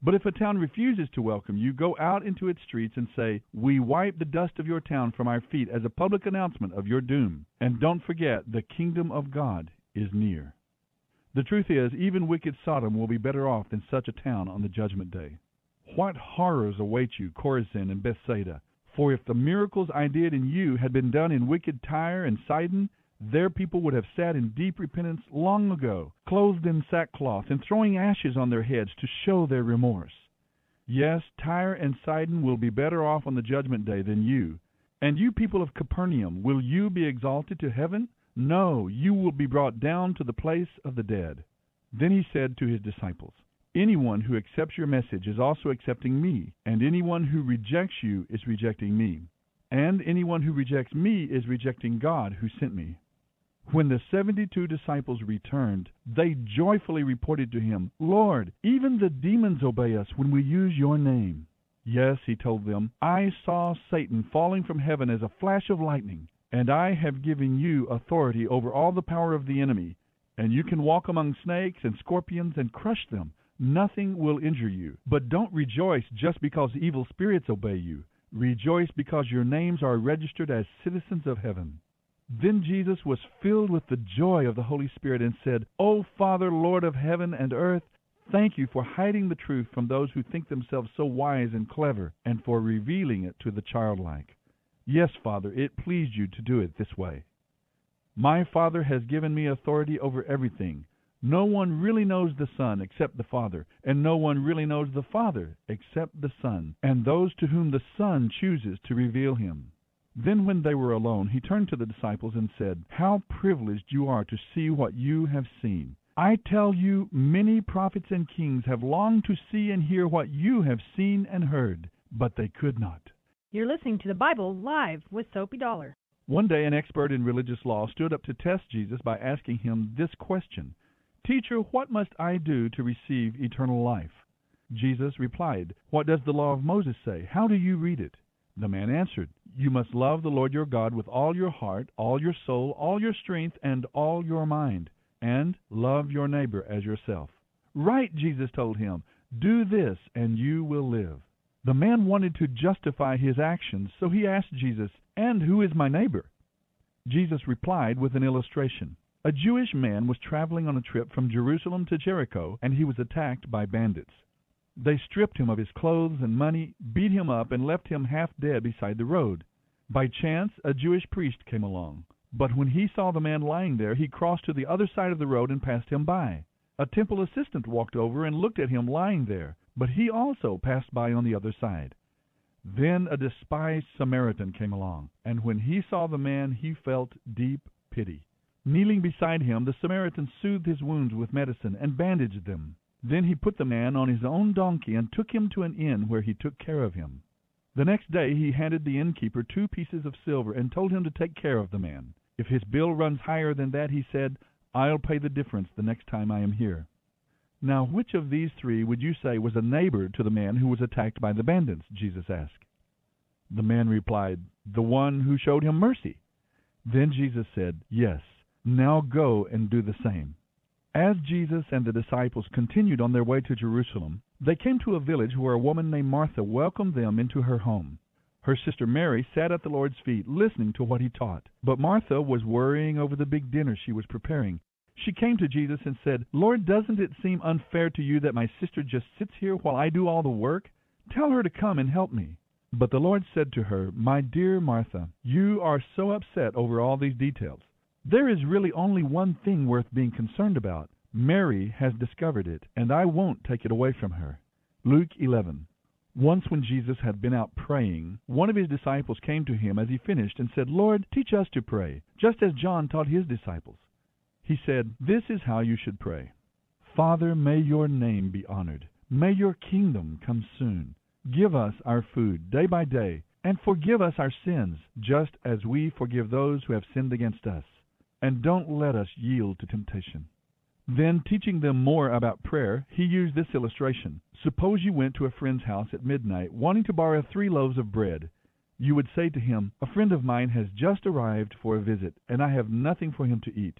But if a town refuses to welcome you, go out into its streets and say, 'We wipe the dust of your town from our feet as a public announcement of your doom.' And don't forget, the kingdom of God is near." The truth is, even wicked Sodom will be better off than such a town on the judgment day. What horrors await you, Chorazin and Bethsaida! For if the miracles I did in you had been done in wicked Tyre and Sidon, their people would have sat in deep repentance long ago, clothed in sackcloth and throwing ashes on their heads to show their remorse. Yes, Tyre and Sidon will be better off on the judgment day than you. And you people of Capernaum, will you be exalted to heaven? No, you will be brought down to the place of the dead. Then he said to his disciples, "Anyone who accepts your message is also accepting me, and anyone who rejects you is rejecting me. And anyone who rejects me is rejecting God who sent me." When the seventy-two disciples returned, they joyfully reported to him, "Lord, even the demons obey us when we use your name." "Yes," he told them, "I saw Satan falling from heaven as a flash of lightning. And I have given you authority over all the power of the enemy, and you can walk among snakes and scorpions and crush them. Nothing will injure you. But don't rejoice just because evil spirits obey you. Rejoice because your names are registered as citizens of heaven." Then Jesus was filled with the joy of the Holy Spirit and said, "O Father, Lord of heaven and earth, thank you for hiding the truth from those who think themselves so wise and clever, and for revealing it to the childlike. Yes, Father, it pleased you to do it this way. My Father has given me authority over everything. No one really knows the Son except the Father, and no one really knows the Father except the Son, and those to whom the Son chooses to reveal him." Then when they were alone, he turned to the disciples and said, "How privileged you are to see what you have seen. I tell you, many prophets and kings have longed to see and hear what you have seen and heard, but they could not."
You're listening to the Bible Live with Soapy Dollar.
One day an expert in religious law stood up to test Jesus by asking him this question, "Teacher, what must I do to receive eternal life?" Jesus replied, "What does the law of Moses say? How do you read it?" The man answered, "You must love the Lord your God with all your heart, all your soul, all your strength, and all your mind, and love your neighbor as yourself." "Right," Jesus told him, "do this and you will live." The man wanted to justify his actions, so he asked Jesus, "And who is my neighbor?" Jesus replied with an illustration. A Jewish man was traveling on a trip from Jerusalem to Jericho, and he was attacked by bandits. They stripped him of his clothes and money, beat him up, and left him half dead beside the road. By chance, a Jewish priest came along. But when he saw the man lying there, he crossed to the other side of the road and passed him by. A temple assistant walked over and looked at him lying there, but he also passed by on the other side. Then a despised Samaritan came along, and when he saw the man, he felt deep pity. Kneeling beside him, the Samaritan soothed his wounds with medicine and bandaged them. Then he put the man on his own donkey and took him to an inn where he took care of him. The next day he handed the innkeeper two pieces of silver and told him to take care of the man. If his bill runs higher than that, he said, "I'll pay the difference the next time I am here." Now, which of these three would you say was a neighbor to the man who was attacked by the bandits? Jesus asked. The man replied, "The one who showed him mercy." Then Jesus said, "Yes, now go and do the same." As Jesus and the disciples continued on their way to Jerusalem, they came to a village where a woman named Martha welcomed them into her home. Her sister Mary sat at the Lord's feet, listening to what he taught. But Martha was worrying over the big dinner she was preparing. She came to Jesus and said, "Lord, doesn't it seem unfair to you that my sister just sits here while I do all the work? Tell her to come and help me." But the Lord said to her, "My dear Martha, you are so upset over all these details. There is really only one thing worth being concerned about. Mary has discovered it, and I won't take it away from her." Luke eleven. Once when Jesus had been out praying, one of his disciples came to him as he finished and said, "Lord, teach us to pray, just as John taught his disciples." He said, "This is how you should pray. Father, may your name be honored. May your kingdom come soon. Give us our food day by day, and forgive us our sins, just as we forgive those who have sinned against us. And don't let us yield to temptation." Then, teaching them more about prayer, he used this illustration. Suppose you went to a friend's house at midnight, wanting to borrow three loaves of bread. You would say to him, "A friend of mine has just arrived for a visit, and I have nothing for him to eat.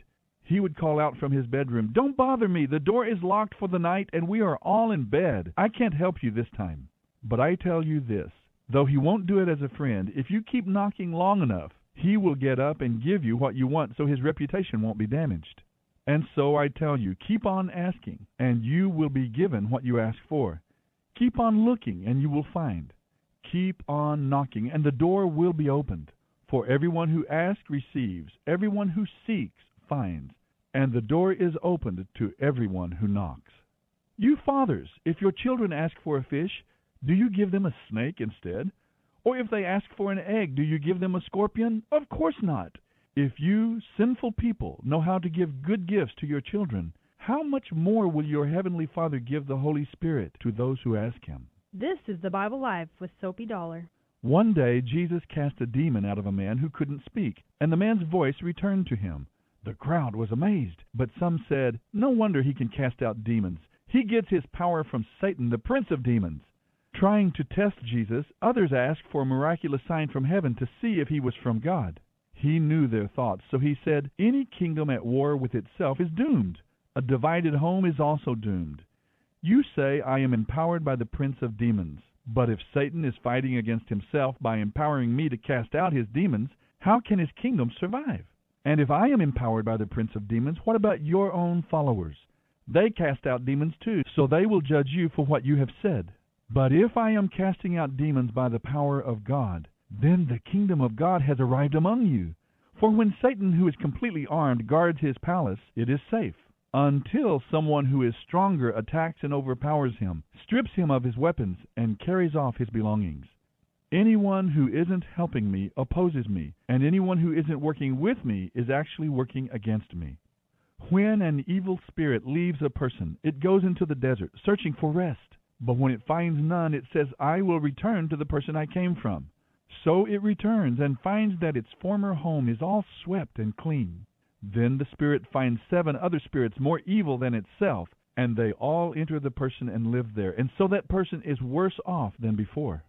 He would call out from his bedroom, "Don't bother me. The door is locked for the night, and we are all in bed. I can't help you this time." But I tell you this, though he won't do it as a friend, if you keep knocking long enough, he will get up and give you what you want so his reputation won't be damaged. And so I tell you, keep on asking, and you will be given what you ask for. Keep on looking, and you will find. Keep on knocking, and the door will be opened. For everyone who asks receives, everyone who seeks finds, and the door is opened to everyone who knocks. You fathers, if your children ask for a fish, do you give them a snake instead? Or if they ask for an egg, do you give them a scorpion? Of course not. If you, sinful people, know how to give good gifts to your children, how much more will your Heavenly Father give the Holy Spirit to those who ask Him?
This is the Bible Live with Soapy Dollar.
One day Jesus cast a demon out of a man who couldn't speak, and the man's voice returned to him. The crowd was amazed, but some said, "No wonder he can cast out demons. He gets his power from Satan, the prince of demons." Trying to test Jesus, others asked for a miraculous sign from heaven to see if he was from God. He knew their thoughts, so he said, "Any kingdom at war with itself is doomed. A divided home is also doomed. You say, 'I am empowered by the prince of demons.' But if Satan is fighting against himself by empowering me to cast out his demons, how can his kingdom survive? And if I am empowered by the prince of demons, what about your own followers? They cast out demons too, so they will judge you for what you have said. But if I am casting out demons by the power of God, then the kingdom of God has arrived among you. For when Satan, who is completely armed, guards his palace, it is safe, until someone who is stronger attacks and overpowers him, strips him of his weapons, and carries off his belongings. Anyone who isn't helping me opposes me, and anyone who isn't working with me is actually working against me. When an evil spirit leaves a person, it goes into the desert, searching for rest. But when it finds none, it says, 'I will return to the person I came from.' So it returns and finds that its former home is all swept and clean. Then the spirit finds seven other spirits more evil than itself, and they all enter the person and live there, and so that person is worse off than before."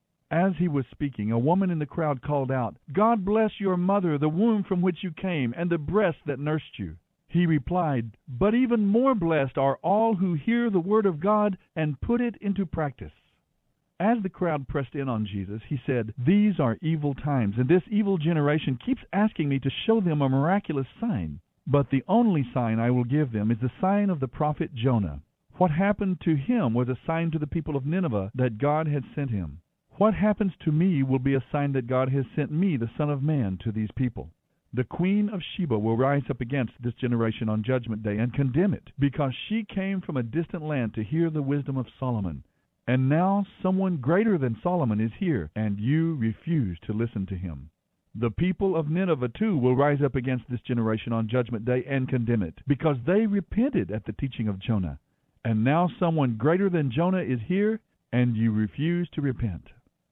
As he was speaking, a woman in the crowd called out, "God bless your mother, the womb from which you came, and the breast that nursed you." He replied, "But even more blessed are all who hear the word of God and put it into practice." As the crowd pressed in on Jesus, he said, "These are evil times, and this evil generation keeps asking me to show them a miraculous sign. But the only sign I will give them is the sign of the prophet Jonah. What happened to him was a sign to the people of Nineveh that God had sent him. What happens to me will be a sign that God has sent me, the Son of Man, to these people. The Queen of Sheba will rise up against this generation on Judgment Day and condemn it, because she came from a distant land to hear the wisdom of Solomon. And now someone greater than Solomon is here, and you refuse to listen to him. The people of Nineveh, too, will rise up against this generation on Judgment Day and condemn it, because they repented at the teaching of Jonah. And now someone greater than Jonah is here, and you refuse to repent.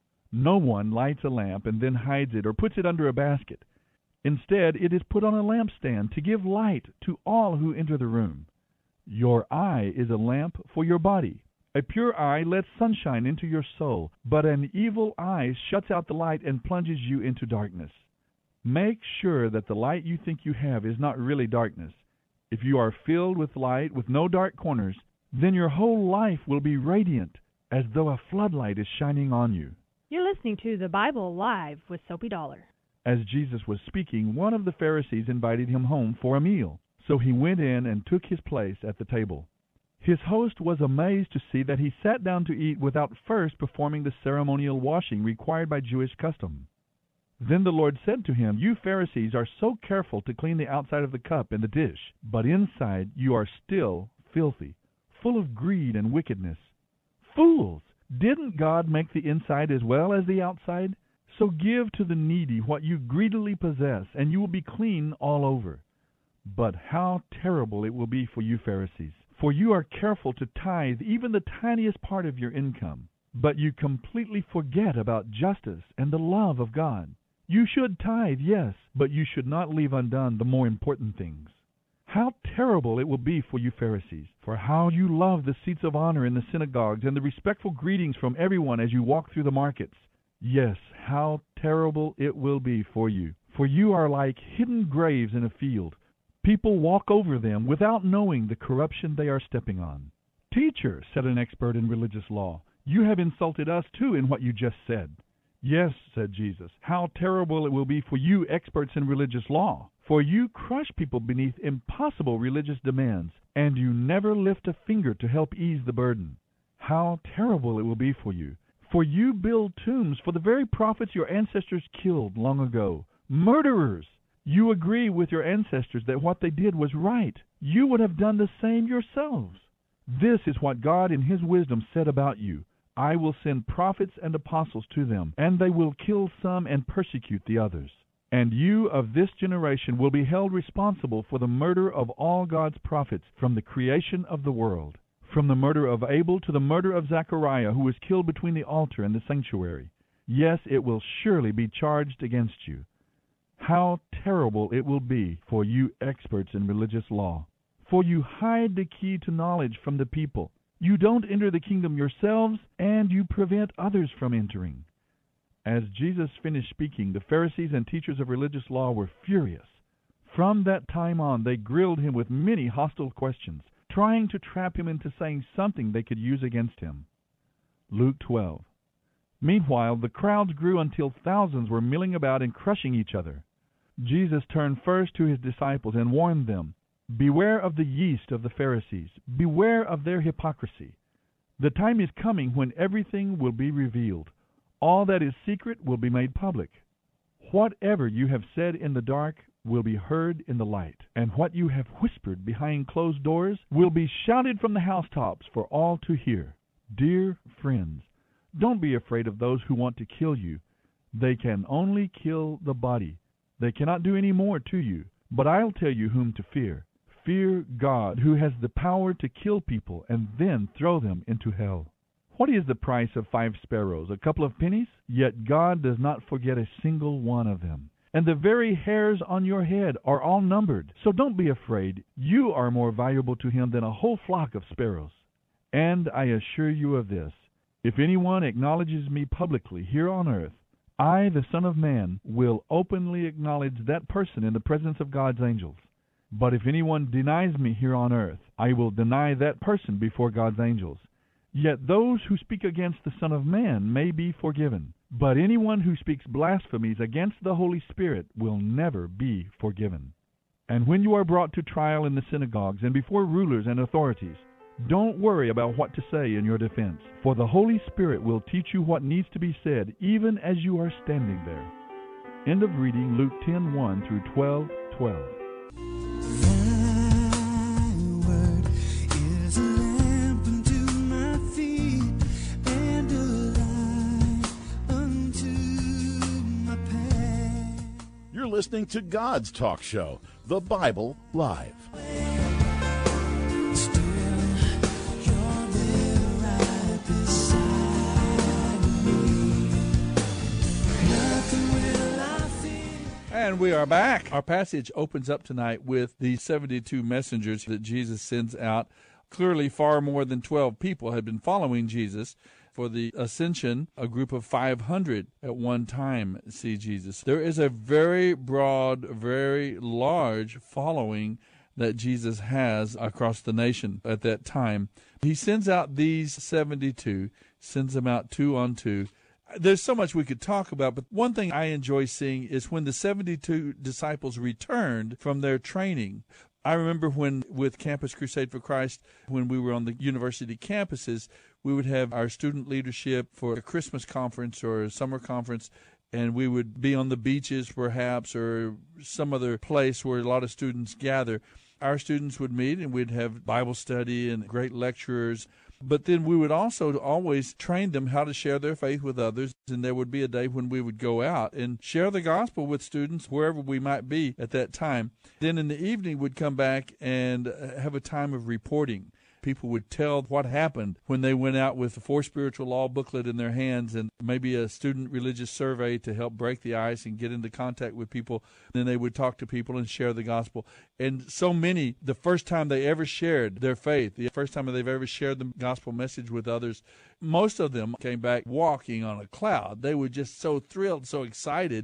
No one lights a lamp and then hides it or puts it under a basket. Instead, it is put on a lampstand to give light to all who enter the room. Your eye is a lamp for your body. A pure eye lets sunshine into your soul, but an evil eye shuts out the light and plunges you into darkness. Make sure that the light you think you have is not really darkness. If you are filled with light with no dark corners, then your whole life will be radiant, as though a floodlight is shining on you.
You're listening to the Bible Live with Soapy Dollar.
As Jesus was speaking, one of the Pharisees invited him home for a meal, so he went in and took his place at the table. His host was amazed to see that he sat down to eat without first performing the ceremonial washing required by Jewish custom. Then the Lord said to him, "You Pharisees are so careful to clean the outside of the cup and the dish, but inside you are still filthy, full of greed and wickedness. Fools! Didn't God make the inside as well as the outside? So give to the needy what you greedily possess, and you will be clean all over. But how terrible it will be for you Pharisees! For you are careful to tithe even the tiniest part of your income, but you completely forget about justice and the love of God. You should tithe, yes, but you should not leave undone the more important things. How terrible it will be for you Pharisees, for how you love the seats of honor in the synagogues and the respectful greetings from everyone as you walk through the markets. Yes, how terrible it will be for you, for you are like hidden graves in a field. People walk over them without knowing the corruption they are stepping on. "Teacher," said an expert in religious law, "you have insulted us too in what you just said." "Yes," said Jesus, "how terrible it will be for you experts in religious law, for you crush people beneath impossible religious demands, and you never lift a finger to help ease the burden. How terrible it will be for you, for you build tombs for the very prophets your ancestors killed long ago. Murderers! You agree with your ancestors that what they did was right. You would have done the same yourselves. This is what God in His wisdom said about you. I will send prophets and apostles to them, and they will kill some and persecute the others. And you of this generation will be held responsible for the murder of all God's prophets from the creation of the world, from the murder of Abel to the murder of Zechariah, who was killed between the altar and the sanctuary. Yes, it will surely be charged against you. How terrible it will be for you experts in religious law. For you hide the key to knowledge from the people. You don't enter the kingdom yourselves, and you prevent others from entering." As Jesus finished speaking, the Pharisees and teachers of religious law were furious. From that time on, they grilled him with many hostile questions, trying to trap him into saying something they could use against him. Luke twelve. Meanwhile, the crowds grew until thousands were milling about and crushing each other. Jesus turned first to His disciples and warned them, "Beware of the yeast of the Pharisees. Beware of their hypocrisy. The time is coming when everything will be revealed. All that is secret will be made public. Whatever you have said in the dark will be heard in the light, and what you have whispered behind closed doors will be shouted from the housetops for all to hear." Dear friends, don't be afraid of those who want to kill you. They can only kill the body. They cannot do any more to you. But I'll tell you whom to fear. Fear God, who has the power to kill people and then throw them into hell. What is the price of five sparrows? A couple of pennies? Yet God does not forget a single one of them. And the very hairs on your head are all numbered. So don't be afraid. You are more valuable to Him than a whole flock of sparrows. And I assure you of this, if anyone acknowledges me publicly here on earth, I, the Son of Man, will openly acknowledge that person in the presence of God's angels. But if anyone denies me here on earth, I will deny that person before God's angels. Yet those who speak against the Son of Man may be forgiven, but anyone who speaks blasphemies against the Holy Spirit will never be forgiven. And when you are brought to trial in the synagogues and before rulers and authorities, don't worry about what to say in your defense, for the Holy Spirit will teach you what needs to be said even as you are standing there. End of reading Luke ten one through twelve twelve.
You're listening to God's talk show, The Bible Live.
And we are back. Our passage opens up tonight with the seventy-two messengers that Jesus sends out. Clearly, far more than twelve people had been following Jesus. For the ascension, a group of five hundred at one time see Jesus. There is a very broad, very large following that Jesus has across the nation at that time. He sends out these seventy-two, sends them out two on two. There's so much we could talk about, but one thing I enjoy seeing is when the seventy-two disciples returned from their training. I remember when, with Campus Crusade for Christ, when we were on the university campuses, we would have our student leadership for a Christmas conference or a summer conference, and we would be on the beaches perhaps or some other place where a lot of students gather. Our students would meet, and we'd have Bible study and great lecturers. But then we would also always train them how to share their faith with others, and there would be a day when we would go out and share the gospel with students wherever we might be at that time. Then in the evening we'd come back and have a time of reporting. People would tell what happened when they went out with the Four Spiritual Law booklet in their hands and maybe a student religious survey to help break the ice and get into contact with people. Then they would talk to people and share the gospel. And so many, the first time they ever shared their faith, the first time they've ever shared the gospel message with others, most of them came back walking on a cloud. They were just so thrilled, so excited.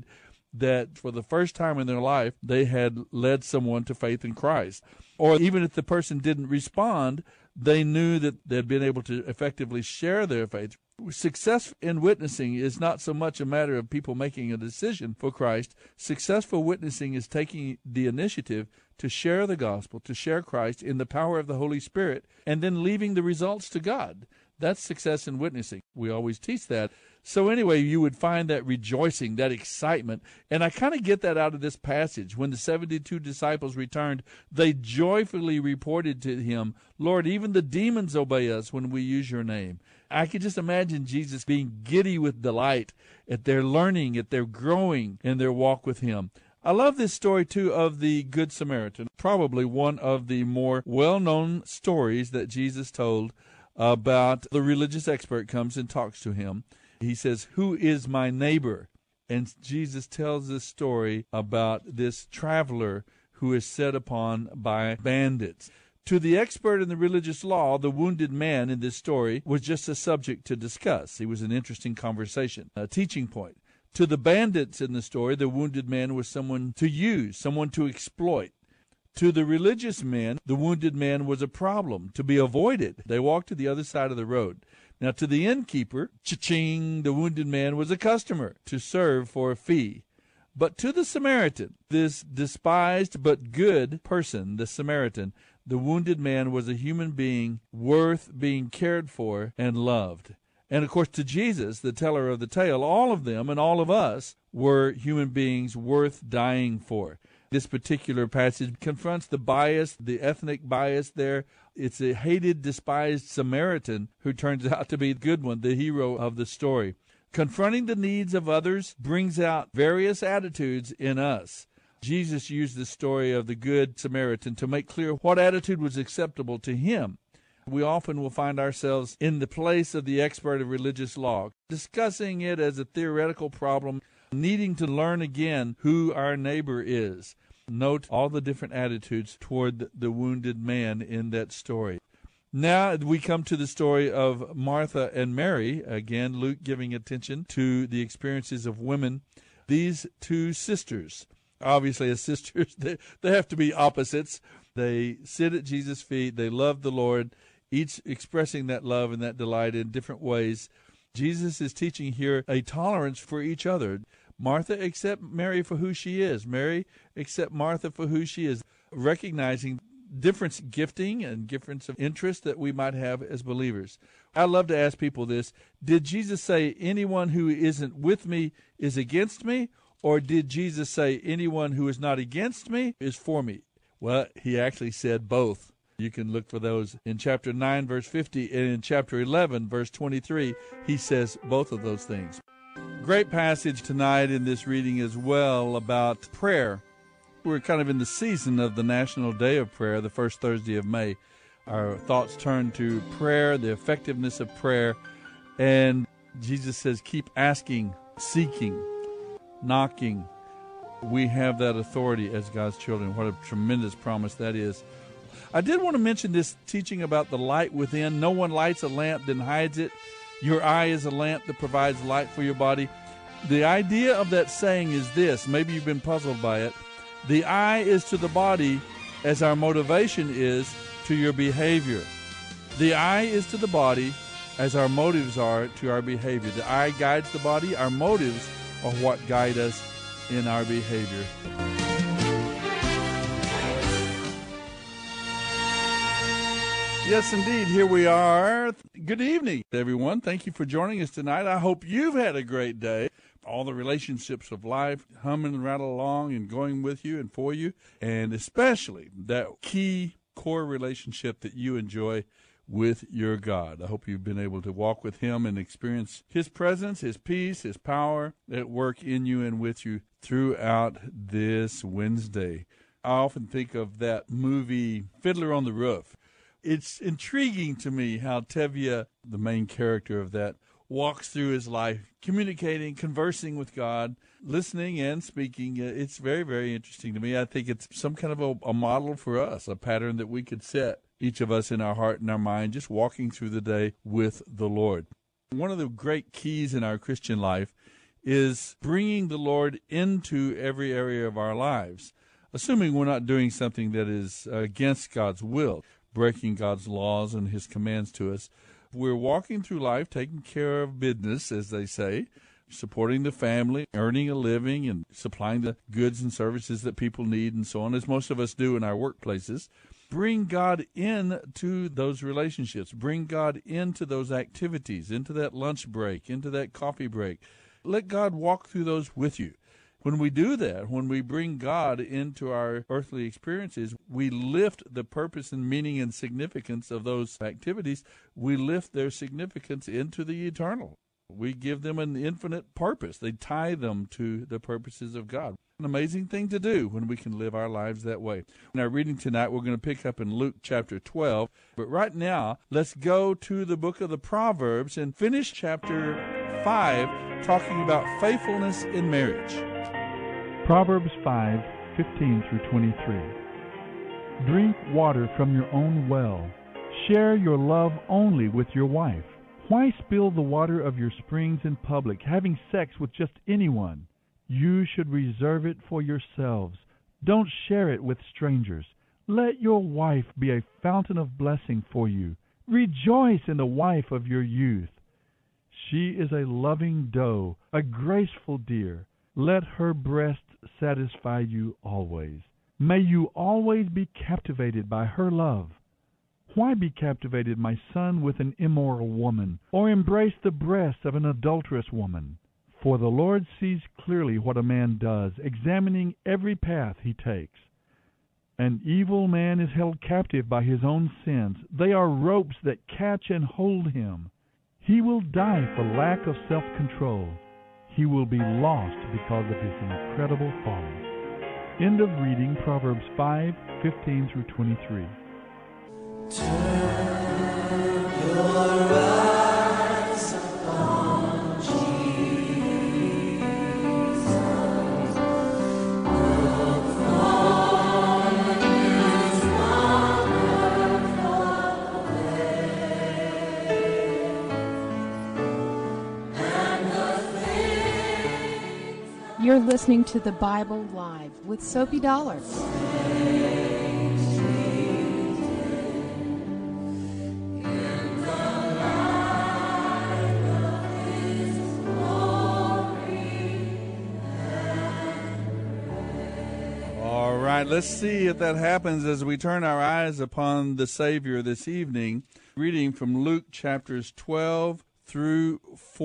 that for the first time in their life, they had led someone to faith in Christ. Or even if the person didn't respond, they knew that they'd been able to effectively share their faith. Success in witnessing is not so much a matter of people making a decision for Christ. Successful witnessing is taking the initiative to share the gospel, to share Christ in the power of the Holy Spirit, and then leaving the results to God. That's success in witnessing. We always teach that. So anyway, you would find that rejoicing, that excitement. And I kind of get that out of this passage. When the seventy-two disciples returned, they joyfully reported to him, Lord, even the demons obey us when we use your name. I could just imagine Jesus being giddy with delight at their learning, at their growing in their walk with him. I love this story, too, of the Good Samaritan, probably one of the more well-known stories that Jesus told about the religious expert comes and talks to him. He says, who is my neighbor? And Jesus tells this story about this traveler who is set upon by bandits. To the expert in the religious law, the wounded man in this story was just a subject to discuss. He was an interesting conversation, a teaching point. To the bandits in the story, the wounded man was someone to use, someone to exploit. To the religious men, the wounded man was a problem to be avoided. They walked to the other side of the road. Now, to the innkeeper, cha-ching, the wounded man was a customer to serve for a fee. But to the Samaritan, this despised but good person, the Samaritan, the wounded man was a human being worth being cared for and loved. And, of course, to Jesus, the teller of the tale, all of them and all of us were human beings worth dying for. This particular passage confronts the bias, the ethnic bias there. It's a hated, despised Samaritan who turns out to be the good one, the hero of the story. Confronting the needs of others brings out various attitudes in us. Jesus used the story of the Good Samaritan to make clear what attitude was acceptable to him. We often will find ourselves in the place of the expert of religious law, discussing it as a theoretical problem, needing to learn again who our neighbor is. Note all the different attitudes toward the wounded man in that story. Now we come to the story of Martha and Mary. Again, Luke giving attention to the experiences of women. These two sisters, obviously as sisters, they, they have to be opposites. They sit at Jesus' feet. They love the Lord, each expressing that love and that delight in different ways. Jesus is teaching here a tolerance for each other. Martha, accept Mary for who she is. Mary, accept Martha for who she is, recognizing difference gifting and difference of interest that we might have as believers. I love to ask people this. Did Jesus say anyone who isn't with me is against me? Or did Jesus say anyone who is not against me is for me? Well, he actually said both. You can look for those in chapter nine, verse fifty, and in chapter eleven, verse twenty-three, he says both of those things. Great passage tonight in this reading as well about prayer. We're kind of in the season of the National Day of Prayer, the first Thursday of May. Our thoughts turn to prayer, the effectiveness of prayer, and Jesus says, keep asking, seeking, knocking. We have that authority as God's children. What a tremendous promise that is. I did want to mention this teaching about the light within. No one lights a lamp, then hides it. Your eye is a lamp that provides light for your body. The idea of that saying is this. Maybe you've been puzzled by it. The eye is to the body as our motivation is to your behavior. The eye is to the body as our motives are to our behavior. The eye guides the body. Our motives are what guide us in our behavior. Yes, indeed. Here we are. Good evening, everyone. Thank you for joining us tonight. I hope you've had a great day. All the relationships of life humming right along and going with you and for you, and especially that key core relationship that you enjoy with your God. I hope you've been able to walk with him and experience his presence, his peace, his power at work in you and with you throughout this Wednesday. I often think of that movie, Fiddler on the Roof. It's intriguing to me how Tevye, the main character of that, walks through his life, communicating, conversing with God, listening and speaking. It's very, very interesting to me. I think it's some kind of a, a model for us, a pattern that we could set, each of us in our heart and our mind, just walking through the day with the Lord. One of the great keys in our Christian life is bringing the Lord into every area of our lives, assuming we're not doing something that is against God's will, breaking God's laws and his commands to us. We're walking through life, taking care of business, as they say, supporting the family, earning a living, and supplying the goods and services that people need and so on, as most of us do in our workplaces. Bring God into those relationships. Bring God into those activities, into that lunch break, into that coffee break. Let God walk through those with you. When we do that, when we bring God into our earthly experiences, we lift the purpose and meaning and significance of those activities. We lift their significance into the eternal. We give them an infinite purpose. They tie them to the purposes of God. An amazing thing to do when we can live our lives that way. In our reading tonight, we're going to pick up in Luke chapter twelve. But right now, let's go to the book of the Proverbs and finish chapter five, talking about faithfulness in marriage.
Proverbs five, fifteen through twenty-three. Drink water from your own well. Share your love only with your wife. Why spill the water of your springs in public, having sex with just anyone? You should reserve it for yourselves. Don't share it with strangers. Let your wife be a fountain of blessing for you. Rejoice in the wife of your youth. She is a loving doe, a graceful deer. Let her breast satisfy you always. May you always be captivated by her love. Why be captivated, my son, with an immoral woman, or embrace the breasts of an adulterous woman? For the Lord sees clearly what a man does, examining every path he takes. An evil man is held captive by his own sins. They are ropes that catch and hold him. He will die for lack of self-control. He will be lost because of his incredible folly. End of reading Proverbs five, fifteen through twenty-three.
Turn your eyes upon Jesus. Look for His wonderful ways, and the things.
You're listening to the Bible Live with Soapy Dollar.
Let's see if that happens as we turn our eyes upon the Savior this evening. Reading from Luke chapters twelve through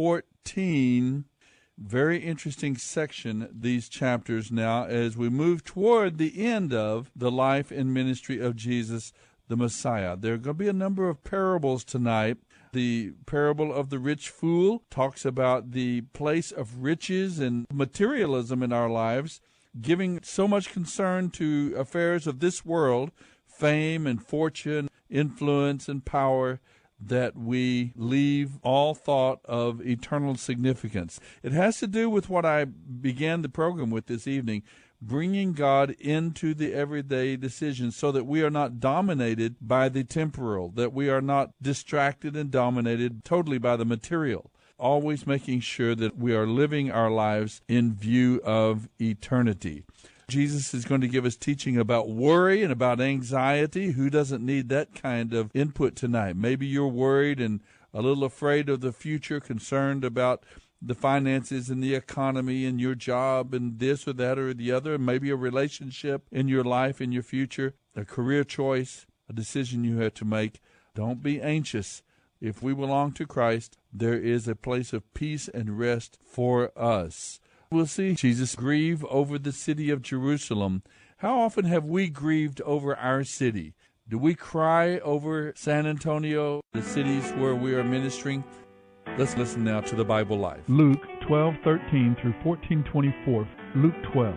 fourteen. Very interesting section, these chapters now, as we move toward the end of the life and ministry of Jesus the Messiah. There are going to be a number of parables tonight. The parable of the rich fool talks about the place of riches and materialism in our lives, giving so much concern to affairs of this world, fame and fortune, influence and power, that we leave all thought of eternal significance. It has to do with what I began the program with this evening, bringing God into the everyday decisions so that we are not dominated by the temporal, that we are not distracted and dominated totally by the material. Always making sure that we are living our lives in view of eternity. Jesus is going to give us teaching about worry and about anxiety. Who doesn't need that kind of input tonight? Maybe you're worried and a little afraid of the future, concerned about the finances and the economy and your job and this or that or the other, maybe a relationship in your life, in your future, a career choice, a decision you have to make. Don't be anxious. If we belong to Christ, there is a place of peace and rest for us. We'll see Jesus grieve over the city of Jerusalem. How often have we grieved over our city? Do we cry over San Antonio, the cities where we are ministering? Let's listen now to the Bible Live.
Luke twelve thirteen through fourteen twenty-four. Luke twelve.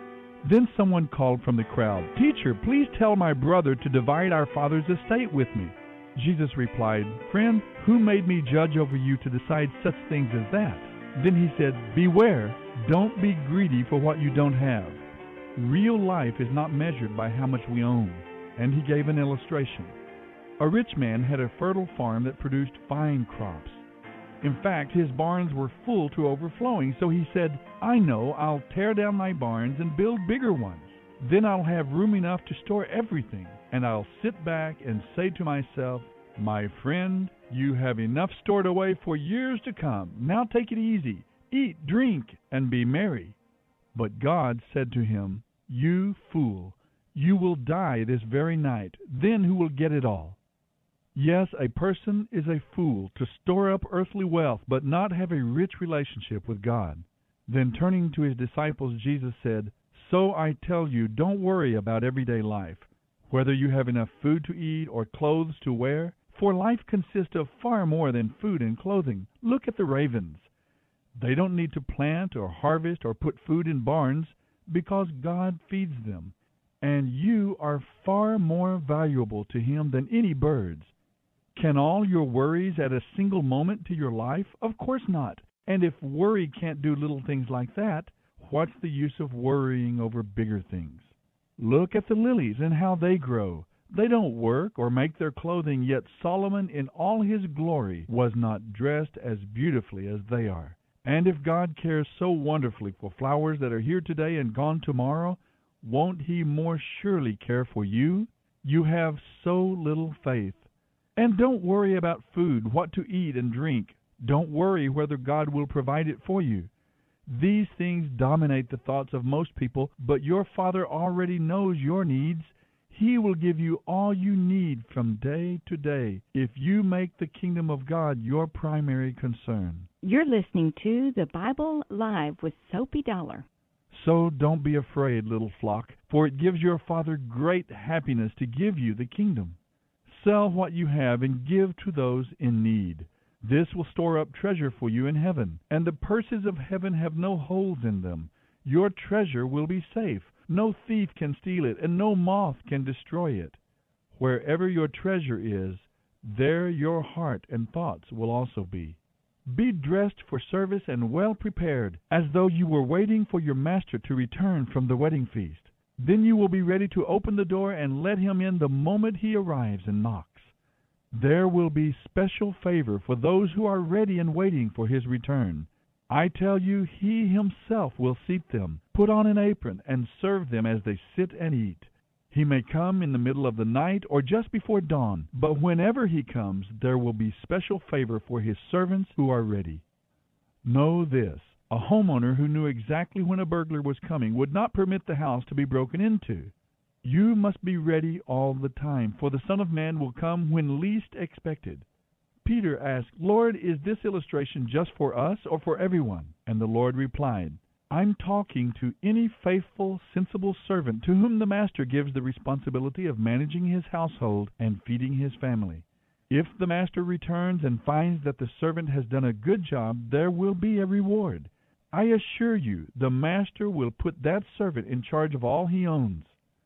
Then someone called from the crowd, "Teacher, please tell my brother to divide our father's estate with me." Jesus replied, "Friend, who made me judge over you to decide such things as that?" Then he said, "Beware, don't be greedy for what you don't have. Real life is not measured by how much we own." And he gave an illustration. A rich man had a fertile farm that produced fine crops. In fact, his barns were full to overflowing, so he said, I know I'll tear down my barns and build bigger ones. Then I'll have room enough to store everything, and I'll sit back and say to myself, my friend, you have enough stored away for years to come. Now take it easy. Eat, drink, and be merry. But God said to him, you fool, you will die this very night. Then who will get it all? Yes, a person is a fool to store up earthly wealth, but not have a rich relationship with God. Then turning to his disciples, Jesus said, so I tell you, don't worry about everyday life, whether you have enough food to eat or clothes to wear, for life consists of far more than food and clothing. Look at the ravens. They don't need to plant or harvest or put food in barns because God feeds them. And you are far more valuable to Him than any birds. Can all your worries add a single moment to your life? Of course not. And if worry can't do little things like that, what's the use of worrying over bigger things? Look at the lilies and how they grow. They don't work or make their clothing, yet Solomon in all his glory was not dressed as beautifully as they are. And if God cares so wonderfully for flowers that are here today and gone tomorrow, won't He more surely care for you? You have so little faith. And don't worry about food, what to eat and drink. Don't worry whether God will provide it for you. These things dominate the thoughts of most people, but your Father already knows your needs. He will give you all you need from day to day if you make the kingdom of God your primary concern.
You're listening to The Bible Live with Soapy Dollar.
So don't be afraid, little flock, for it gives your Father great happiness to give you the kingdom. Sell what you have and give to those in need. This will store up treasure for you in heaven, and the purses of heaven have no holes in them. Your treasure will be safe. No thief can steal it, and no moth can destroy it. Wherever your treasure is, there your heart and thoughts will also be. Be dressed for service and well prepared, as though you were waiting for your master to return from the wedding feast. Then you will be ready to open the door and let him in the moment he arrives and knocks. There will be special favor for those who are ready and waiting for his return. I tell you, he himself will seat them, put on an apron, and serve them as they sit and eat. He may come in the middle of the night or just before dawn, but whenever he comes, there will be special favor for his servants who are ready. Know this, a homeowner who knew exactly when a burglar was coming would not permit the house to be broken into. You must be ready all the time, for the Son of Man will come when least expected. Peter asked, Lord, is this illustration just for us or for everyone? And the Lord replied, I'm talking to any faithful, sensible servant to whom the master gives the responsibility of managing his household and feeding his family. If the master returns and finds that the servant has done a good job, there will be a reward. I assure you, the master will put that servant in charge of all he owns.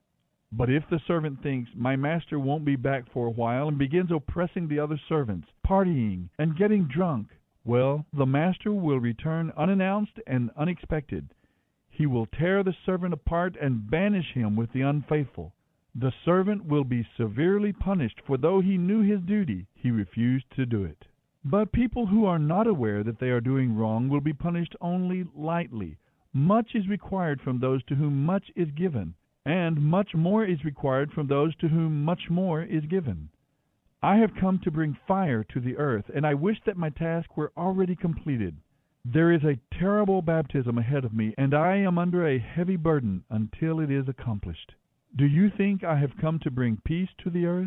But if the servant thinks, my master won't be back for a while, and begins oppressing the other servants, partying, and getting drunk, well, the master will return unannounced and unexpected. He will tear the servant apart and banish him with the unfaithful. The servant will be severely punished, for though he knew his duty, he refused to do it. But people who are not aware that they are doing wrong will be punished only lightly. Much is required from those to whom much is given, and much more is required from those to whom much more is given. I have come to bring fire to the earth, and I wish that my task were already completed. There is a terrible baptism ahead of me, and I am under a heavy burden until it is accomplished. Do you think I have come to bring peace to the earth?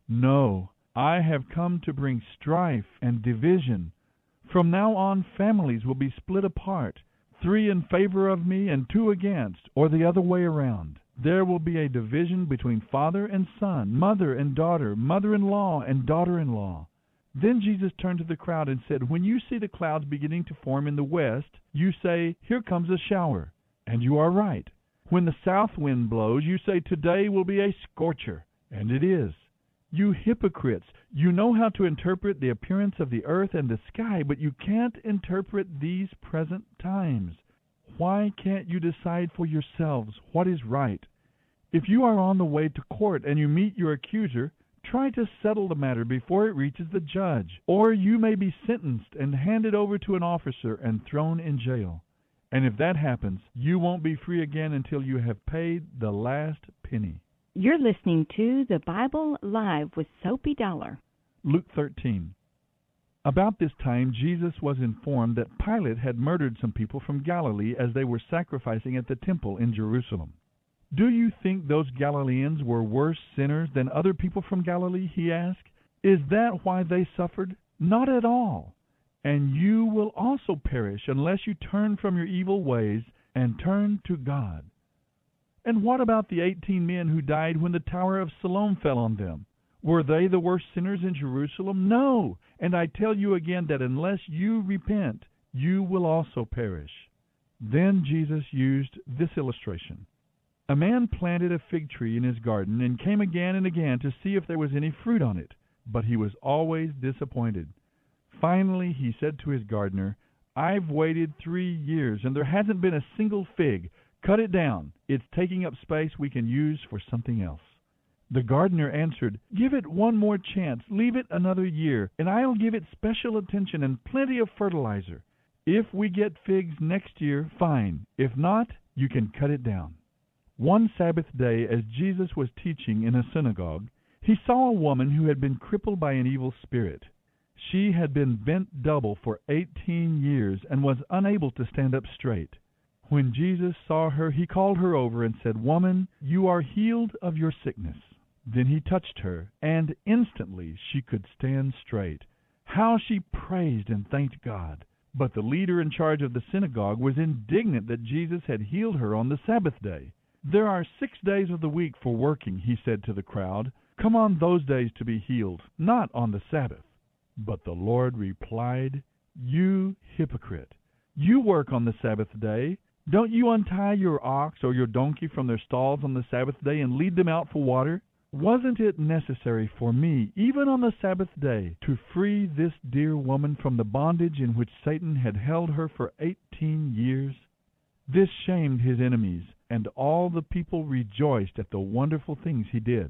No, I have come to bring strife and division. From now on, families will be split apart, three in favor of me and two against, or the other way around. There will be a division between father and son, mother and daughter, mother-in-law and daughter-in-law. Then Jesus turned to the crowd and said, when you see the clouds beginning to form in the west, you say, here comes a shower. And you are right. When the south wind blows, you say, today will be a scorcher. And it is. You hypocrites, you know how to interpret the appearance of the earth and the sky, but you can't interpret these present times. Why can't you decide for yourselves what is right? If you are on the way to court and you meet your accuser, Try to settle the matter before it reaches the judge, or you may be sentenced and handed over to an officer and thrown in jail. And if that happens, you won't be free again until you have paid the last penny.
You're listening to The Bible Live with Soapy Dollar.
Luke thirteen. About this time, Jesus was informed that Pilate had murdered some people from Galilee as they were sacrificing at the temple in Jerusalem. Do you think those Galileans were worse sinners than other people from Galilee, he asked? Is that why they suffered? Not at all. And you will also perish unless you turn from your evil ways and turn to God. And what about the eighteen men who died when the Tower of Siloam fell on them? Were they the worst sinners in Jerusalem? No. And I tell you again that unless you repent, you will also perish. Then Jesus used this illustration. A man planted a fig tree in his garden and came again and again to see if there was any fruit on it, but he was always disappointed. Finally, he said to his gardener, I've waited three years and there hasn't been a single fig. Cut it down. It's taking up space we can use for something else. The gardener answered, Give it one more chance. Leave it another year, and I'll give it special attention and plenty of fertilizer. If we get figs next year, fine. If not, you can cut it down. One Sabbath day, as Jesus was teaching in a synagogue, he saw a woman who had been crippled by an evil spirit. She had been bent double for eighteen years and was unable to stand up straight. When Jesus saw her, he called her over and said, Woman, you are healed of your sickness. Then he touched her, and instantly she could stand straight. How she praised and thanked God! But the leader in charge of the synagogue was indignant that Jesus had healed her on the Sabbath day. There are six days of the week for working, he said to the crowd. Come on those days to be healed, not on the Sabbath. But the Lord replied, You hypocrite! You work on the Sabbath day. Don't you untie your ox or your donkey from their stalls on the Sabbath day and lead them out for water? Wasn't it necessary for me, even on the Sabbath day, to free this dear woman from the bondage in which Satan had held her for eighteen years? This shamed his enemies, and all the people rejoiced at the wonderful things he did.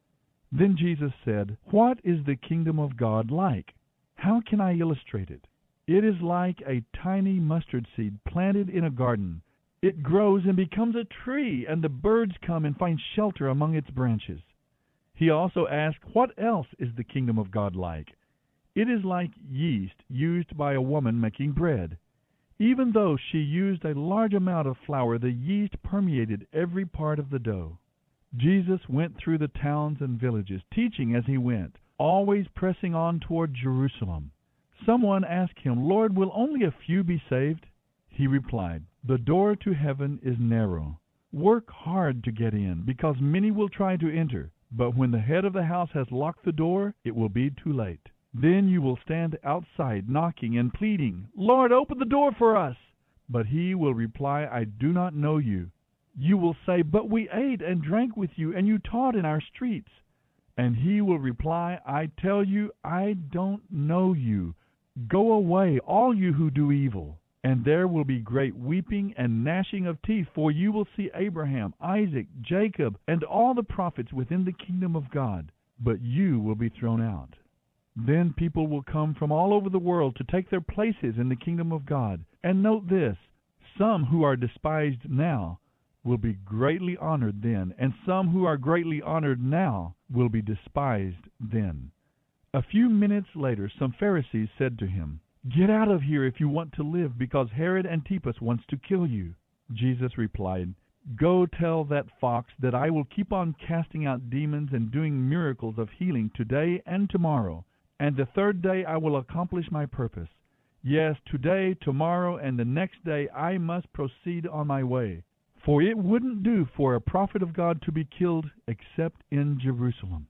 Then Jesus said, What is the kingdom of God like? How can I illustrate it? It is like a tiny mustard seed planted in a garden. It grows and becomes a tree, and the birds come and find shelter among its branches. He also asked, What else is the kingdom of God like? It is like yeast used by a woman making bread. Even though she used a large amount of flour, the yeast permeated every part of the dough. Jesus went through the towns and villages, teaching as he went, always pressing on toward Jerusalem. Someone asked him, Lord, will only a few be saved? He replied, The door to heaven is narrow. Work hard to get in, because many will try to enter. But when the head of the house has locked the door, it will be too late. Then you will stand outside, knocking and pleading, Lord, open the door for us. But he will reply, I do not know you. You will say, But we ate and drank with you, and you taught in our streets. And he will reply, I tell you, I don't know you. Go away, all you who do evil. And there will be great weeping and gnashing of teeth, for you will see Abraham, Isaac, Jacob, and all the prophets within the kingdom of God, but you will be thrown out. Then people will come from all over the world to take their places in the kingdom of God. And note this, some who are despised now will be greatly honored then, and some who are greatly honored now will be despised then. A few minutes later, some Pharisees said to him, Get out of here if you want to live, because Herod Antipas wants to kill you. Jesus replied, Go tell that fox that I will keep on casting out demons and doing miracles of healing today and tomorrow, and the third day I will accomplish my purpose. Yes, today, tomorrow, and the next day I must proceed on my way. For it wouldn't do for a prophet of God to be killed except in Jerusalem.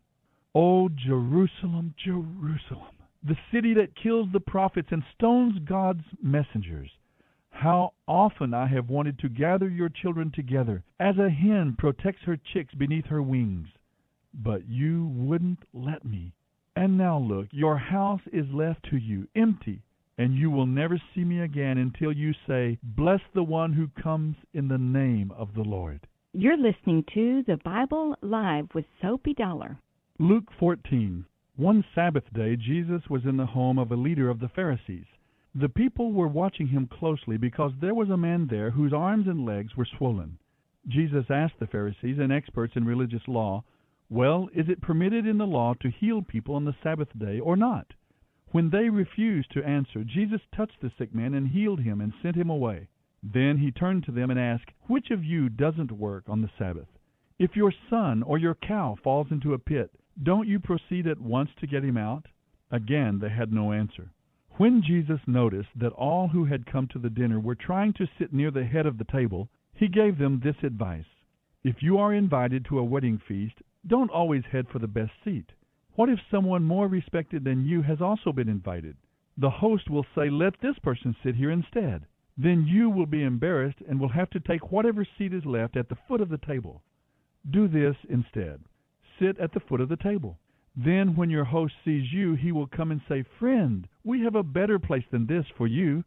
O Jerusalem, Jerusalem, the city that kills the prophets and stones God's messengers. How often I have wanted to gather your children together, as a hen protects her chicks beneath her wings. But you wouldn't let me. And now look, your house is left to you, empty, and you will never see me again until you say, Bless the one who comes in the name of the Lord.
You're listening to The Bible Live with Soapy Dollar.
Luke fourteen. One Sabbath day, Jesus was in the home of a leader of the Pharisees. The people were watching him closely because there was a man there whose arms and legs were swollen. Jesus asked the Pharisees and experts in religious law, "Well, is it permitted in the law to heal people on the Sabbath day or not?" When they refused to answer, Jesus touched the sick man and healed him and sent him away. Then he turned to them and asked, "Which of you doesn't work on the Sabbath? If your son or your cow falls into a pit, don't you proceed at once to get him out?" Again they had no answer. When Jesus noticed that all who had come to the dinner were trying to sit near the head of the table, he gave them this advice: "If you are invited to a wedding feast, don't always head for the best seat. What if someone more respected than you has also been invited? The host will say, 'Let this person sit here instead.' Then you will be embarrassed and will have to take whatever seat is left at the foot of the table. Do this instead. Sit at the foot of the table. Then when your host sees you, he will come and say, 'Friend, we have a better place than this for you.'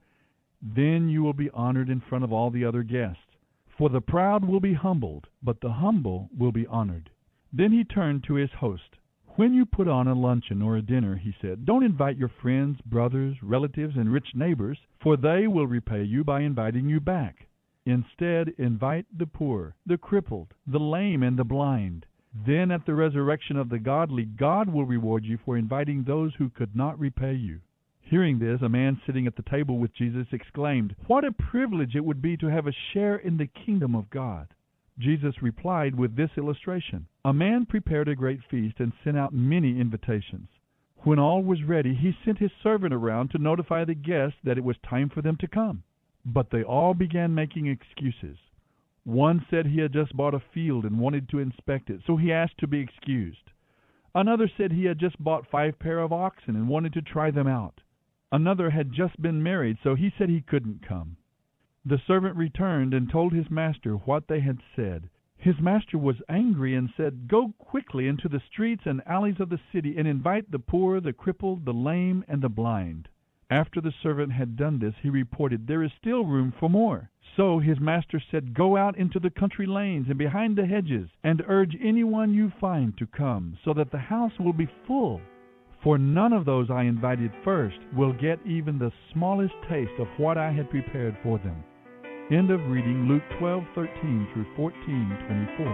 Then you will be honored in front of all the other guests. For the proud will be humbled, but the humble will be honored." Then he turned to his host. "When you put on a luncheon or a dinner," he said, "don't invite your friends, brothers, relatives, and rich neighbors, for they will repay you by inviting you back. Instead, invite the poor, the crippled, the lame, and the blind. Then at the resurrection of the godly, God will reward you for inviting those who could not repay you." Hearing this, a man sitting at the table with Jesus exclaimed, "What a privilege it would be to have a share in the kingdom of God." Jesus replied with this illustration: "A man prepared a great feast and sent out many invitations. When all was ready, he sent his servant around to notify the guests that it was time for them to come. But they all began making excuses. One said he had just bought a field and wanted to inspect it, so he asked to be excused. Another said he had just bought five pair of oxen and wanted to try them out. Another had just been married, so he said he couldn't come. The servant returned and told his master what they had said. His master was angry and said, 'Go quickly into the streets and alleys of the city and invite the poor, the crippled, the lame, and the blind.' After the servant had done this, he reported, 'There is still room for more.' So his master said, 'Go out into the country lanes and behind the hedges, and urge anyone you find to come, so that the house will be full. For none of those I invited first will get even the smallest taste of what I had prepared for them." End of reading Luke twelve thirteen through fourteen twenty-four.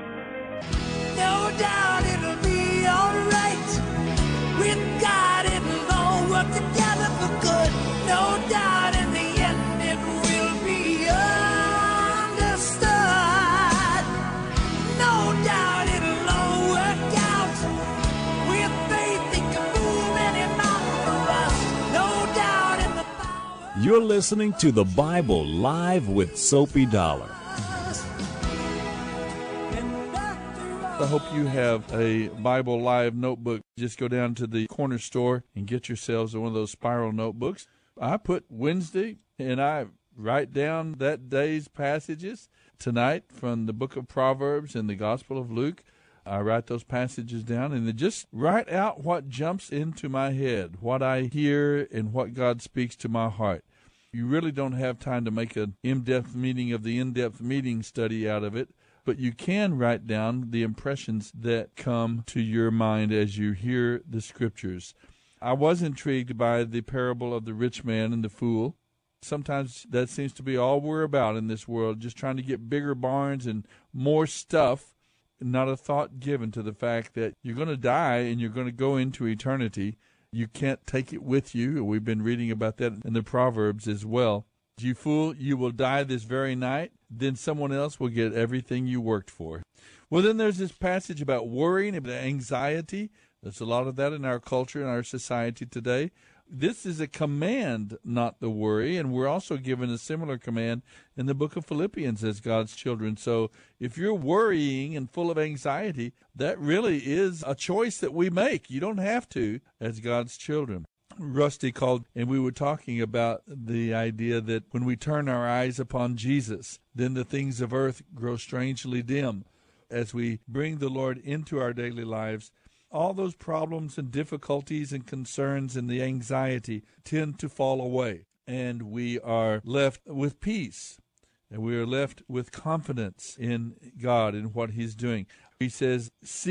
No doubt it'll be alright. With God it'll all work together for good. No doubt in the end it will be understood. No doubt it'll all work out. With faith it can move any mountain for us. No doubt in the power.
You're listening to The Bible Live with Soapy Dollar.
I hope you have a Bible Live notebook. Just go down to the corner store and get yourselves one of those spiral notebooks. I put Wednesday, and I write down that day's passages. Tonight, from the book of Proverbs and the Gospel of Luke, I write those passages down, and then just write out what jumps into my head, what I hear, and what God speaks to my heart. You really don't have time to make an in-depth meaning of the in-depth meaning study out of it, but you can write down the impressions that come to your mind as you hear the Scriptures. I was intrigued by the parable of the rich man and the fool. Sometimes that seems to be all we're about in this world, just trying to get bigger barns and more stuff, not a thought given to the fact that you're going to die and you're going to go into eternity. You can't take it with you. We've been reading about that in the Proverbs as well. You fool, you will die this very night, then someone else will get everything you worked for. Well, then there's this passage about worrying, about anxiety. There's a lot of that in our culture, in our society today. This is a command not to worry, and we're also given a similar command in the book of Philippians as God's children. So if you're worrying and full of anxiety, that really is a choice that we make. You don't have to as God's children. Rusty called, and we were talking about the idea that when we turn our eyes upon Jesus, then the things of earth grow strangely dim. As we bring the Lord into our daily lives, all those problems and difficulties and concerns and the anxiety tend to fall away, and we are left with peace, and we are left with confidence in God and what He's doing. He says, seek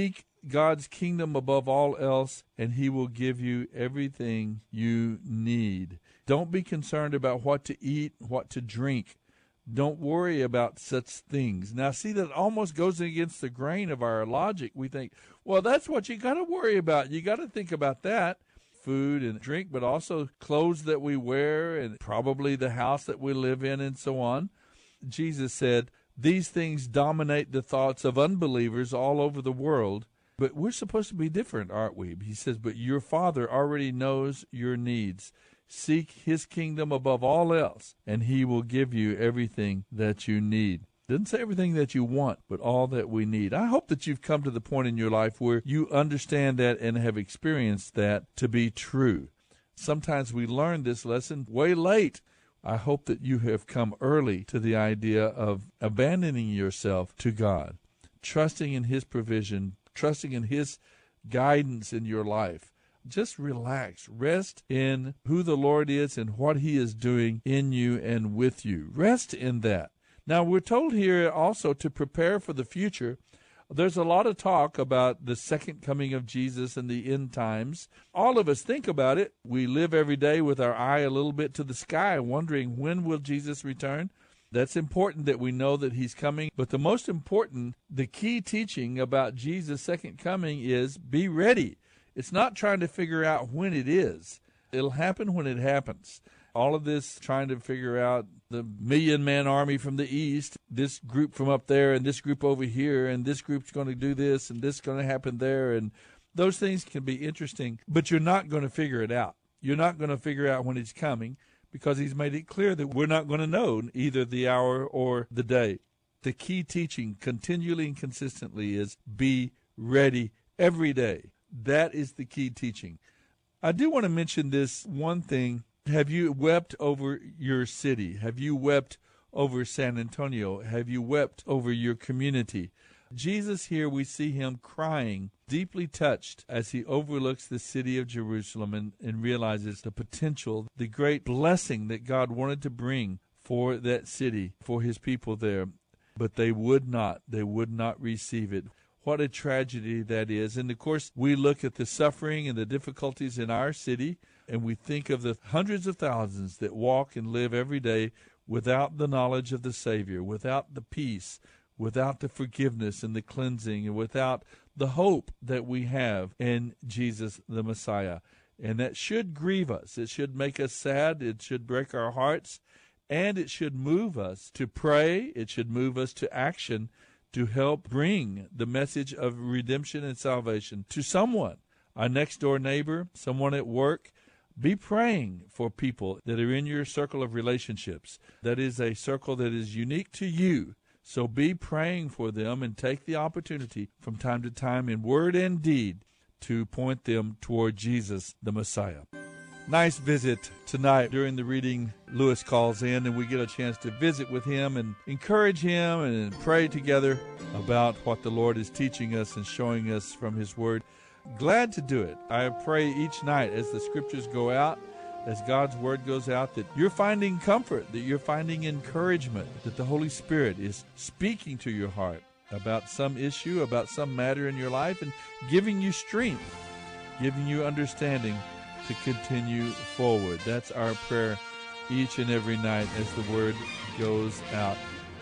God's kingdom above all else, and he will give you everything you need. Don't be concerned about what to eat, what to drink. Don't worry about such things. Now, see, that almost goes against the grain of our logic. We think, well, that's what you got to worry about. You got to think about that. Food and drink, but also clothes that we wear and probably the house that we live in and so on. Jesus said, these things dominate the thoughts of unbelievers all over the world, but we're supposed to be different, aren't we? He says, but your Father already knows your needs. Seek his kingdom above all else, and he will give you everything that you need. Doesn't say everything that you want, but all that we need. I hope that you've come to the point in your life where you understand that and have experienced that to be true. Sometimes we learn this lesson way late. I hope that you have come early to the idea of abandoning yourself to God, trusting in his provision, trusting in his guidance in your life. Just relax. Rest in who the Lord is and what he is doing in you and with you. Rest in that. Now, we're told here also to prepare for the future. There's a lot of talk about the second coming of Jesus and the end times. All of us think about it. We live every day with our eye a little bit to the sky, wondering when will Jesus return. That's important that we know that he's coming. But the most important, the key teaching about Jesus' second coming is be ready. It's not trying to figure out when it is. It'll happen when it happens. All of this trying to figure out the million-man army from the east, this group from up there, and this group over here, and this group's going to do this, and this is going to happen there, and those things can be interesting, but you're not going to figure it out. You're not going to figure out when he's coming because he's made it clear that we're not going to know either the hour or the day. The key teaching continually and consistently is be ready every day. That is the key teaching. I do want to mention this one thing. Have you wept over your city? Have you wept over San Antonio? Have you wept over your community? Jesus here, we see him crying, deeply touched as he overlooks the city of Jerusalem and, and realizes the potential, the great blessing that God wanted to bring for that city, for his people there. But they would not. They would not receive it. What a tragedy that is. And, of course, we look at the suffering and the difficulties in our city, and we think of the hundreds of thousands that walk and live every day without the knowledge of the Savior, without the peace, without the forgiveness and the cleansing, and without the hope that we have in Jesus the Messiah. And that should grieve us. It should make us sad. It should break our hearts. And it should move us to pray. It should move us to action to help bring the message of redemption and salvation to someone, our next-door neighbor, someone at work. Be praying for people that are in your circle of relationships. That is a circle that is unique to you. So be praying for them and take the opportunity from time to time in word and deed to point them toward Jesus, the Messiah. Nice visit tonight. During the reading, Lewis calls in and we get a chance to visit with him and encourage him and pray together about what the Lord is teaching us and showing us from his word. Glad to do it. I pray each night as the scriptures go out, as God's word goes out, that you're finding comfort, that you're finding encouragement, that the Holy Spirit is speaking to your heart about some issue, about some matter in your life, and giving you strength, giving you understanding to continue forward. That's our prayer each and every night as the word goes out.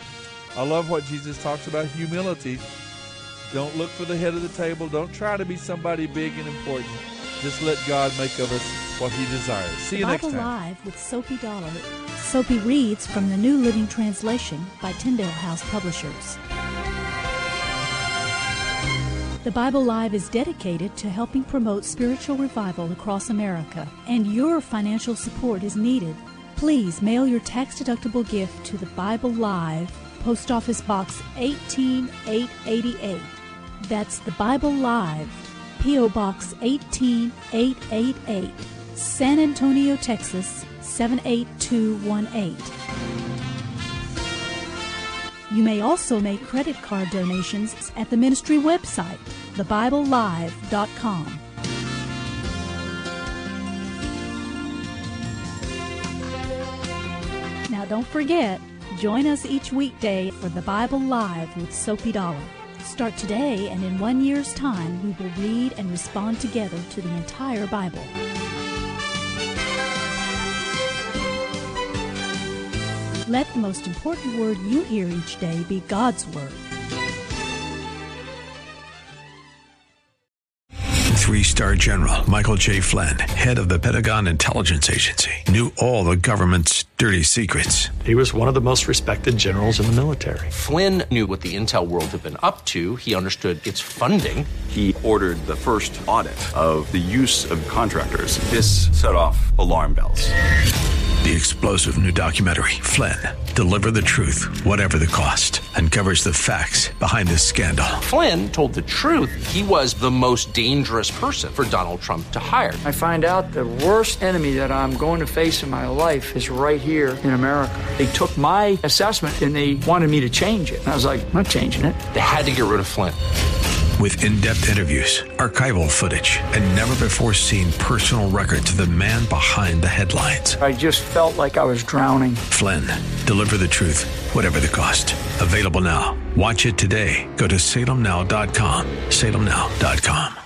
I love what Jesus talks about humility. Don't look for the head of the table. Don't try to be somebody big and important. Just let God make of us what he desires. See you next time.
Bible Live with Soapy Dollar. Soapy reads from the New Living Translation by Tyndale House Publishers. The Bible Live is dedicated to helping promote spiritual revival across America, and your financial support is needed. Please mail your tax-deductible gift to the Bible Live, Post Office Box eighteen eight eighty-eight. That's the Bible Live, P O. Box eighteen eight eighty-eight, San Antonio, Texas seven eight two one eight. You may also make credit card donations at the ministry website, the bible live dot com. Now don't forget, join us each weekday for the Bible Live with Soapy Dollar. Start today, and in one year's time, we will read and respond together to the entire Bible. Let the most important word you hear each day be God's Word.
Three-star General Michael J. Flynn, head of the Pentagon Intelligence Agency, knew all the government's dirty secrets.
He was one of the most respected generals in the military.
Flynn knew what the intel world had been up to. He understood its funding.
He ordered the first audit of the use of contractors. This set off alarm bells.
The explosive new documentary, Flynn, Deliver the Truth, Whatever the Cost, uncovers the facts behind this scandal.
Flynn told the truth. He was the most dangerous person for Donald Trump to hire.
I find out the worst enemy that I'm going to face in my life is right here in America. They took my assessment and they wanted me to change it. And I was like, I'm not changing it.
They had to get rid of Flynn.
With in-depth interviews, archival footage, and never-before-seen personal records of the man behind the headlines.
I just felt like I was drowning.
Flynn, Deliver the Truth, Whatever the Cost. Available now. Watch it today. Go to salem now dot com. salem now dot com.